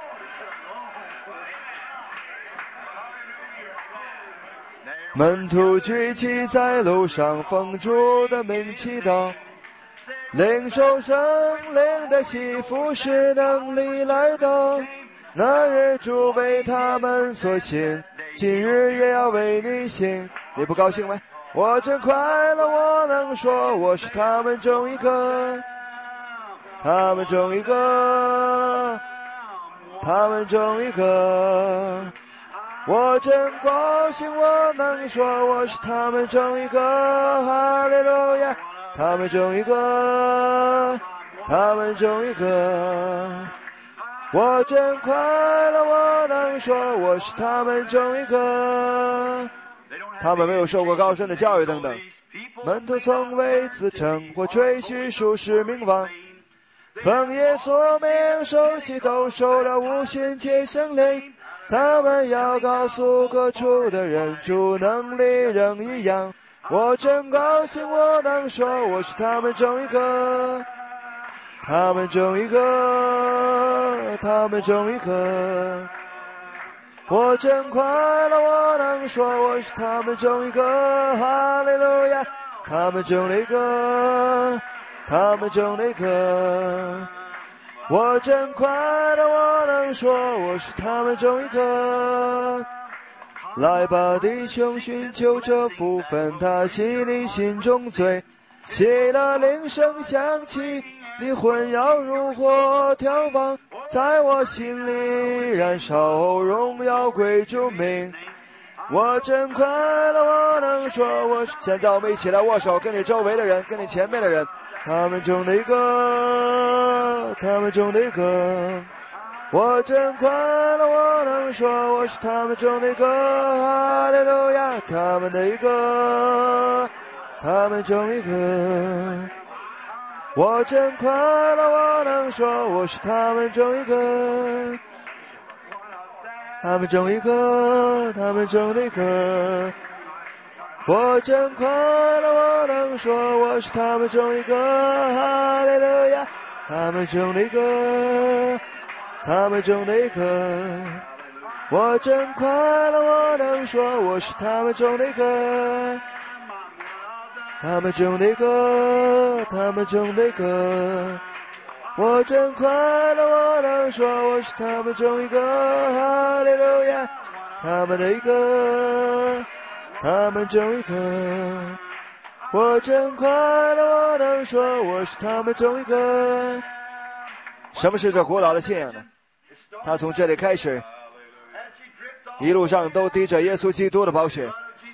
门徒聚集在路上，奉主的名祈祷，领受圣灵的祈福是能力来到。那日主为他们所行，今日也要为你行。你不高兴吗？我真快乐，我能说我是他们中一个，他们中一个，他们中一个。我真高兴，我能说我是他们中一个，哈利路亚，他们中一个，他们中一个。我真快乐，我能说我是他们中一个。他们没有受过高深的教育等等，门徒从未自称或吹嘘属实名望，奉耶稣名受洗都受了无训诫圣灵。他们要告诉各处的人，主能力仍一样。我真高兴，我能说我是他们中一个，他们中一个，他们中一个。我真快乐，我能说我是他们中一个，哈利路亚，他们中的一个，他们中的一个。我真快乐，我能说我是他们中一个。来吧，弟兄，寻求这福分，他洗你心中罪，喜乐铃声响起，你魂要如火眺望，在我心里燃烧，荣耀归主名。我真快乐，我能说我是。现在我们一起来握手，跟你周围的人，跟你前面的人，他们中的一个，他们中的一个。我真快乐，我能说我是他们中的一个，哈利路亚，他们的一个，他们中一个。我真快乐，我能说我是他们中一个，他们中一个，他们中的一个。我真快乐，我能说我是他们中一个，哈利路亚，他们中的一个，他们中的一个。我真快乐，我能说我是他们中的一个，他们中的一个，他们中的一个。我真快乐，我能说我是他们中一个，哈利路亚，他们的一个，他们中一个。我真快乐，我能说我是他们中一个。什么是这古老的信仰呢？他从这里开始，一路上都滴着耶稣基督的宝血。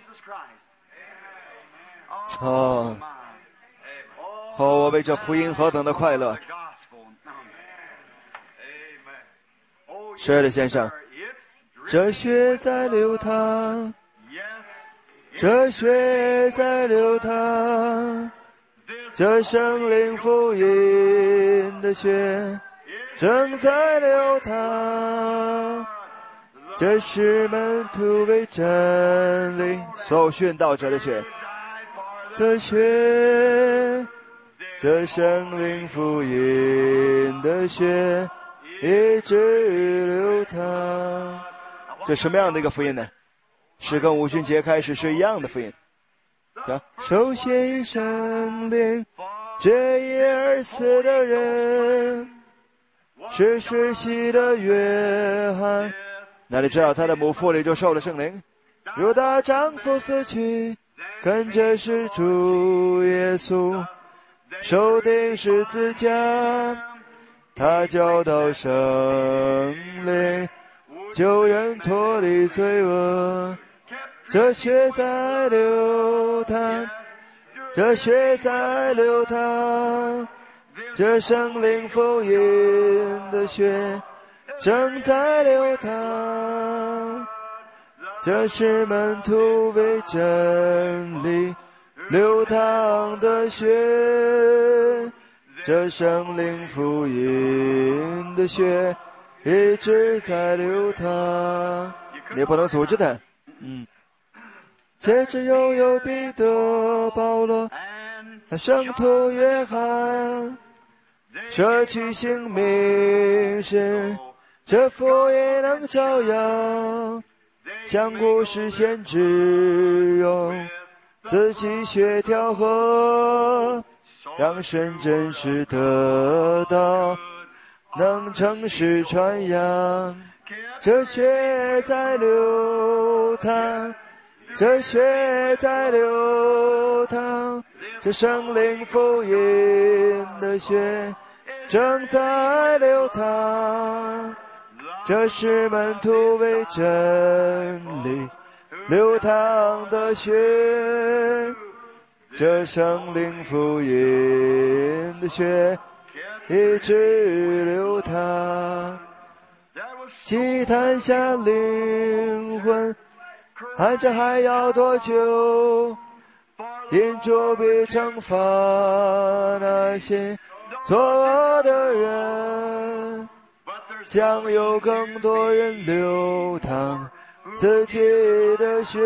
哦，哦，我为这福音何等的快乐！是的，先生，这血在流淌，这血在流淌，这圣灵福音的血正在流淌，这是门徒为真理所殉道者的血的血， 这圣灵福音的血一直流淌。这什么样的一个福音呢？是跟五旬节开始是一样的福音。首先圣灵，这一而死的人，是世袭的约翰。那你知道他的母腹里就受了圣灵，如她丈夫死去，跟着是主耶稣受钉十字架，他教导圣灵救人脱离罪恶。这血在流淌，这血在流淌，这圣灵福音的血正在流淌。这是门徒为真理流淌的血，这圣灵福音的血一直在流淌。你不能阻止它。嗯。接着又有彼得、保罗、圣徒约翰，舍去性命时，这福音能照耀，将故事先知用自己血调和，让神真实得到，能诚实传扬。这血在流淌，这血在流淌，这圣灵福音的血正在流淌。这是门徒为真理流淌的血，这圣灵福音的血一直流淌。祭坛下灵魂喊着还要多久，因主必惩罚那些作恶的人，将有更多人流淌自己的血，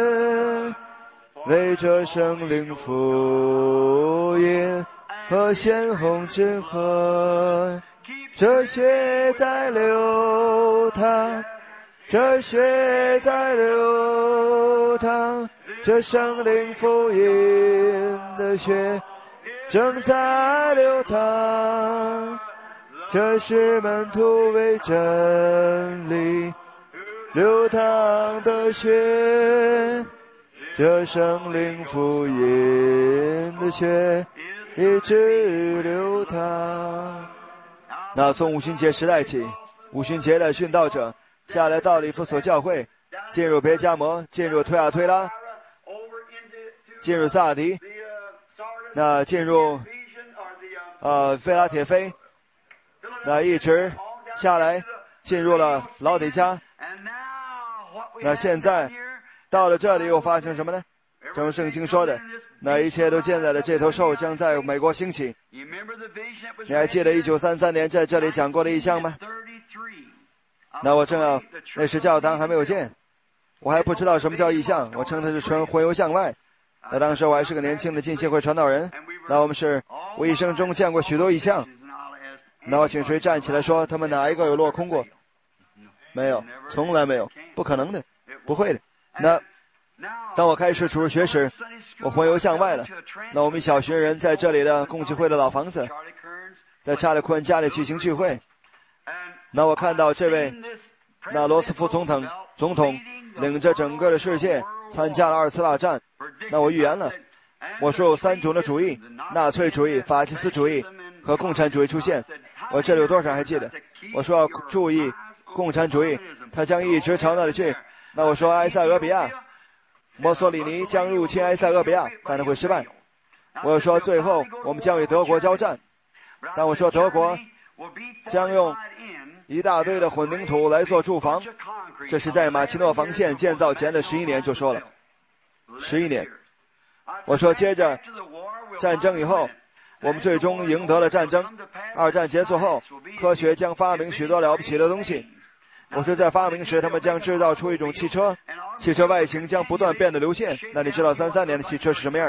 为这圣灵福音和鲜红之河。这血在流淌，这血在流淌，这圣灵福音的血正在流淌。这是门徒为真理流淌的血，这圣灵福音的血一直流淌。那从五旬节时代起，五旬节的殉道者下来到了以弗所教会，进入别迦摩，进入推亚推拉，进入萨迪，那进入呃菲拉铁菲，那一直下来进入了老底嘉。那现在到了这里又发生什么呢？正如圣经说的，那一切都建在了这头兽将在美国兴起。你还记得一九三三年在这里讲过的异象吗？那我正要，那时教堂还没有建，我还不知道什么叫异象，我称它是纯魂游向外。那当时我还是个年轻的浸信会传道人，那我们是我一生中见过许多异象。那我请谁站起来说他们哪一个有落空过？没有，从来没有，不可能的，不会的。那当我开始处入学时，我魂游向外了。那我们一小群人在这里的共济会的老房子，在查理·库恩家里举行聚会。那我看到这位那罗斯福总统总统领着整个的世界参加了二次大战。那我预言了，我说有三种的主义，纳粹主义、法西斯主义和共产主义出现。我这里有多少还记得？我说要注意共产主义，他将一直朝那里去。那我说埃塞俄比亚，墨索里尼将入侵埃塞俄比亚，但他会失败。我说最后我们将与德国交战，但我说德国将用一大堆的混凝土来做住房，这是在马奇诺防线建造前的十一年就说了，十一年。我说接着战争以后，我们最终赢得了战争。二战结束后，科学将发明许多了不起的东西。我说在发明时，他们将制造出一种汽车，汽车外形将不断变得流线。那你知道三三年的汽车是什么样的？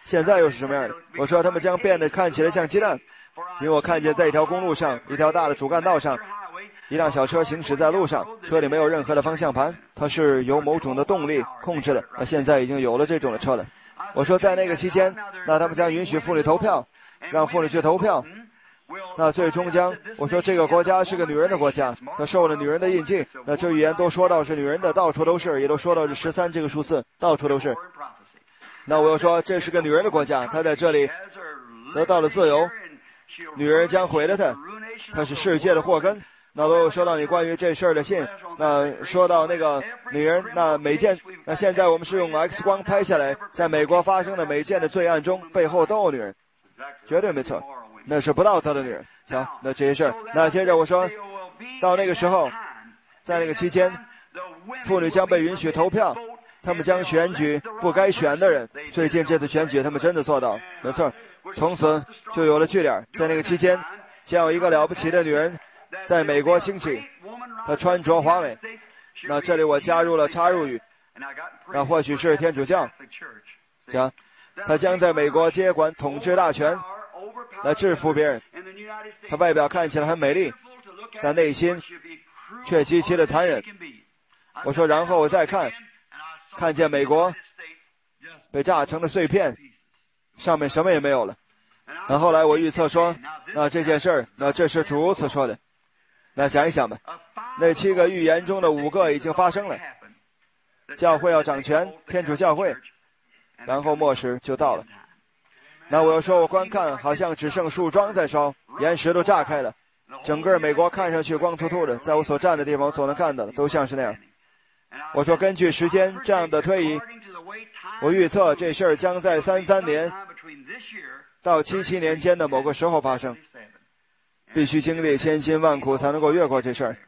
现在又是什么样的？我说他们将变得看起来像鸡蛋，因为我看见在一条公路上，一条大的主干道上，一辆小车行驶在路上，车里没有任何的方向盘，它是由某种的动力控制的。那现在已经有了这种的车了。我说在那个期间，那他们将允许妇女投票，让妇女去投票。那最终将，我说这个国家是个女人的国家，它受了女人的印记。那这语言都说到是女人的，到处都是，也都说到是十三这个数字，到处都是。那我又说这是个女人的国家，她在这里得到了自由，女人将毁了她，她是世界的祸根。那我又说到你关于这事儿的信，那说到那个女人，那每件，那现在我们是用 X 光拍下来，在美国发生的每件的罪案中，背后都有女人，绝对没错，那是不道德的女人。瞧，那这些事儿，那接着我说，到那个时候，在那个期间，妇女将被允许投票，他们将选举不该选的人。最近这次选举，他们真的做到，没错，从此就有了据点。在那个期间，将有一个了不起的女人在美国兴起，她穿着华美。那这里我加入了插入语，那或许是天主教，行，她将在美国接管统治大权，来制服别人。她外表看起来很美丽，但内心却极其的残忍。我说，然后我再看，看见美国被炸成了碎片，上面什么也没有了。然后后来我预测说，那这件事儿，那这是主如此说的。那想一想吧，那七个预言中的五个已经发生了，教会要掌权，天主教会，然后末世就到了。那我又说，我观看好像只剩树桩在烧，岩石都炸开了，整个美国看上去光秃秃的，在我所站的地方我所能看到的都像是那样。我说根据时间这样的推移，我预测这事儿将在三三年到七七年间的某个时候发生，必须经历千辛万苦才能够越过这事儿。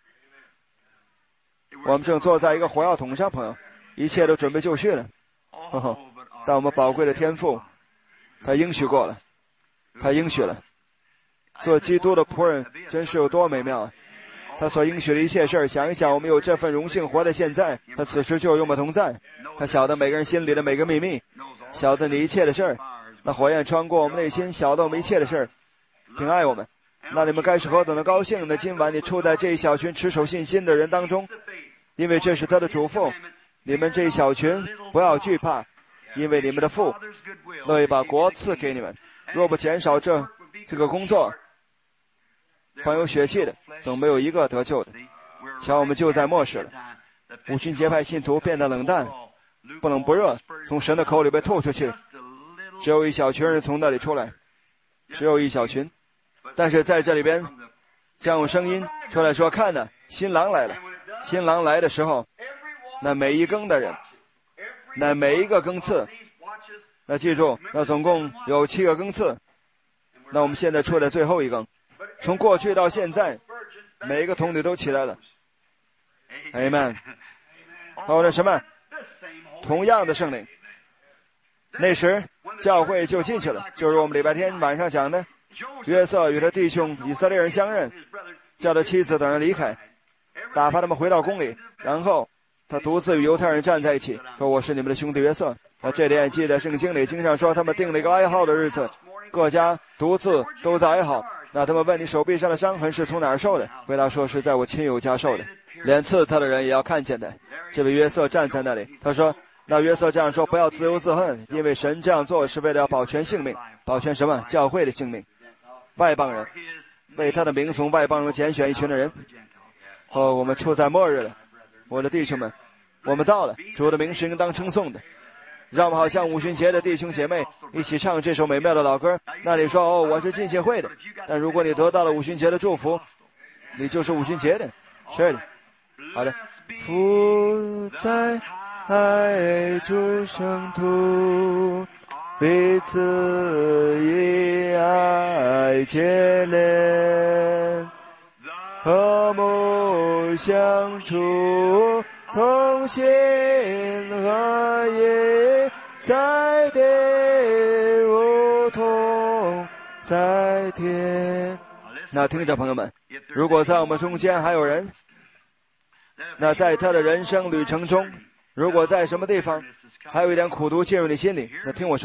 我们正坐在一个火药桶上，朋友，一切都准备就绪了。呵呵，但我们宝贵的天父，他应许过了，他应许了。做基督的仆人真是有多美妙啊！他所应许的一切事儿，想一想，我们有这份荣幸活在现在，他此时就与我们同在。他晓得每个人心里的每个秘密，晓得你一切的事儿。那火焰穿过我们内心，晓得我们一切的事儿，并爱我们。那你们该是何等的高兴呢？今晚你处在这一小群持守信心的人当中，因为这是他的嘱咐。你们这一小群不要惧怕，因为你们的父乐意把国赐给你们。若不减少这这个工作，凡有血气的总没有一个得救的。瞧，我们就在末世了。五旬节派信徒变得冷淡，不冷不热，从神的口里被吐出去。只有一小群人从那里出来，只有一小群。但是在这里边将用声音出来说，看呢，新郎来了。新郎来的时候，那每一更的人，那每一个更次，那记住，那总共有七个更次。那我们现在出在最后一更，从过去到现在，每一个童女都起来了。Amen。还有那什么，同样的圣灵。那时教会就进去了，就是我们礼拜天晚上讲的，约瑟与他弟兄以色列人相认，叫他妻子等人离开，打发他们回到宫里，然后他独自与犹太人站在一起，说我是你们的兄弟约瑟。那这点记得圣经里经常说他们定了一个哀号的日子，各家独自都在哀嚎。那他们问你手臂上的伤痕是从哪儿受的？回答说是在我亲友家受的。连刺他的人也要看见的。这位约瑟站在那里，他说，那约瑟这样说，不要自由自恨，因为神这样做是为了要保全性命。保全什么？教会的性命。外邦人，为他的名从外邦人拣选一群的人。哦，我们处在末日了，我的弟兄们，我们到了，主的名是应当称颂的。让我们好像五旬节的弟兄姐妹一起唱这首美妙的老歌。那你说，哦，我是浸信会的，但如果你得到了五旬节的祝福，你就是五旬节的。是的，好的。父在爱主圣徒，彼此以爱结连，和睦相处，同心合一，在地如同在天。那听着朋友们，如果在我们中间还有人，那在他的人生旅程中，如果在什么地方还有一点苦毒进入你心里，那听我说，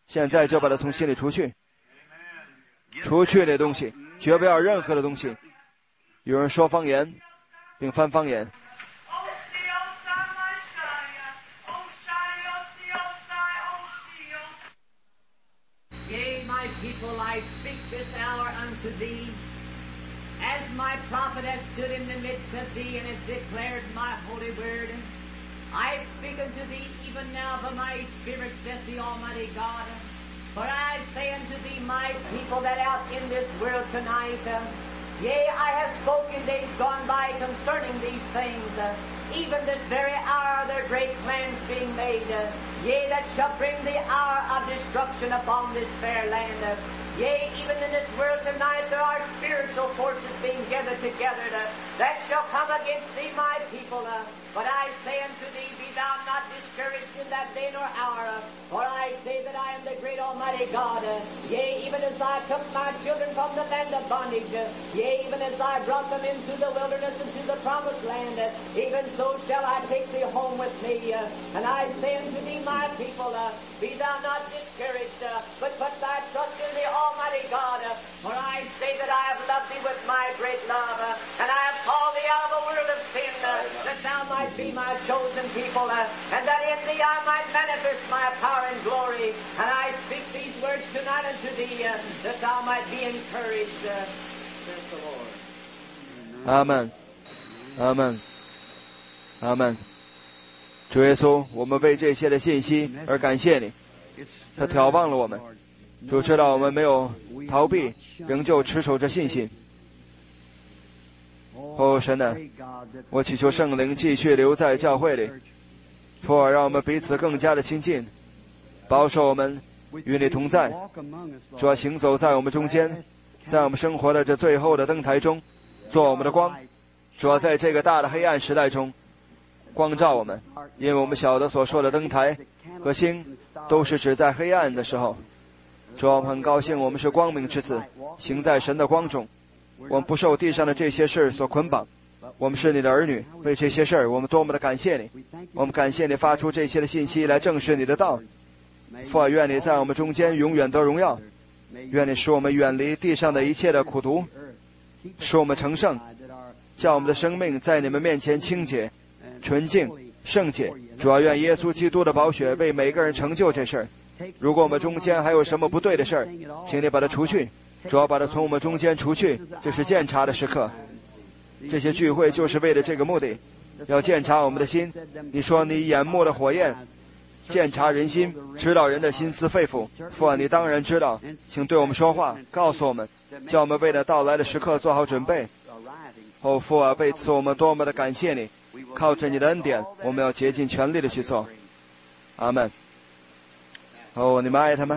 现在就把它从心里除去，除去那东西，绝不要任何的东西。有人说方言，并翻方言。 Yea, my people, I speak this hour unto thee, as my prophet has stood in the midst of thee and has declared my holy word. I speak unto thee even now by my spirit, saith the Almighty God. For I say unto thee, my people that out in this world tonight, uh, yea, I have spoken days gone by concerning these things, uh, even this very hour their great plans being made, uh, yea, that shall bring the hour of destruction upon this fair land. Uh, yea, even in this world tonight there are spiritual forces being gathered together uh, that shall come against thee, my people. Uh, but I say unto thee, be thou not discouraged in that day nor hour, uh, for I say that I am the great Almighty God. Uh, yea, even as I took my children from the land of bondage, uh, yea, even as I brought them into the wilderness, into the promised land, uh, even so shall I take thee home with me. Uh, and I say unto thee, my people, uh, be thou not discouraged, uh, but put thy trust in the Almighty God. Uh, for I say that I have loved thee with my great love, uh, and I have called thee out of the world of sin, uh, that thou might be my chosen people, uh, and that in thee I might manifest my power and glory. And I speak these words tonight unto thee, uh, that thou might be encouraged, uh, says the Lord. 阿们，阿们，阿们。主耶稣，我们为这些的信息而感谢你，他眺望了我们。主知道我们没有逃避，仍旧持守着信心。哦，神啊，我祈求圣灵继续留在教会里，父啊，让我们彼此更加的亲近，保守我们与你同在。主啊，行走在我们中间，在我们生活的这最后的灯台中，做我们的光。主啊，在这个大的黑暗时代中，光照我们，因为我们晓得所说的灯台和星都是指在黑暗的时候。主啊，我们很高兴我们是光明之子，行在神的光中，我们不受地上的这些事所捆绑，我们是你的儿女。为这些事我们多么的感谢你，我们感谢你发出这些的信息来证实你的道。父啊，愿你在我们中间永远得荣耀，愿你使我们远离地上的一切的苦毒，使我们成圣，叫我们的生命在你们面前清洁、纯净、圣洁。主要愿耶稣基督的宝血为每个人成就这事儿。如果我们中间还有什么不对的事儿，请你把它除去，主要把它从我们中间除去。这是鉴察的时刻，这些聚会就是为了这个目的，要鉴察我们的心。你说你眼目的火焰鉴察人心，知道人的心思肺腑。父啊，你当然知道，请对我们说话，告诉我们，叫我们为了到来的时刻做好准备。哦，父啊，为此我们多么的感谢你，靠着你的恩典，我们要竭尽全力的去做。阿们。哦，你们爱他们？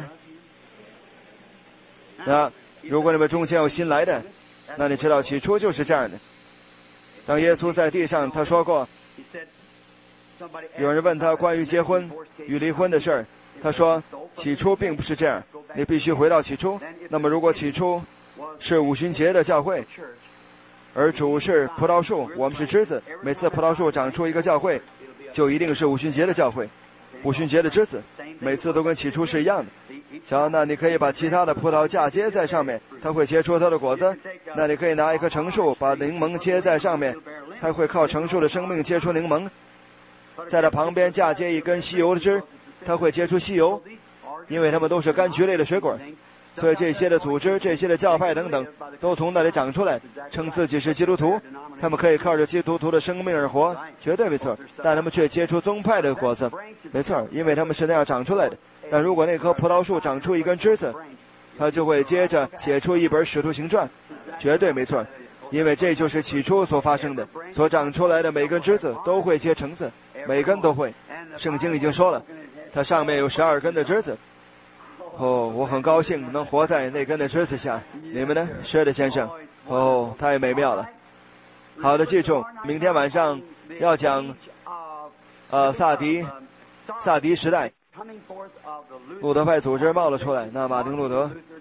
那如果你们中间有新来的，那你知道起初就是这样的。当耶稣在地上，他说过，有人问他关于结婚与离婚的事儿，他说起初并不是这样，你必须回到起初。那么如果起初是五旬节的教会，而主是葡萄树，我们是枝子，每次葡萄树长出一个教会，就一定是五旬节的教会，五旬节的枝子，每次都跟起初是一样的。瞧，那你可以把其他的葡萄嫁接在上面，它会结出它的果子。那你可以拿一棵橙树，把柠檬接在上面，它会靠橙树的生命结出柠檬。在它旁边嫁接一根西柚的枝，它会结出西柚，因为它们都是柑橘类的水果。所以这些的组织、这些的教派等等，都从那里长出来，称自己是基督徒。他们可以靠着基督徒的生命而活，绝对没错。但他们却结出宗派的果子，没错，因为他们是那样长出来的。但如果那棵葡萄树长出一根枝子，它就会接着写出一本使徒行传，绝对没错。因为这就是起初所发生的，所长出来的每根枝子都会结橙子，每根都会。圣经已经说了，它上面有十二根的枝子。哦，我很高兴能活在那根的枝子下。你们呢？是的，先生。哦，太美妙了。好的，记住，明天晚上要讲呃萨迪萨迪时代，路德派组织冒了出来。那马丁路德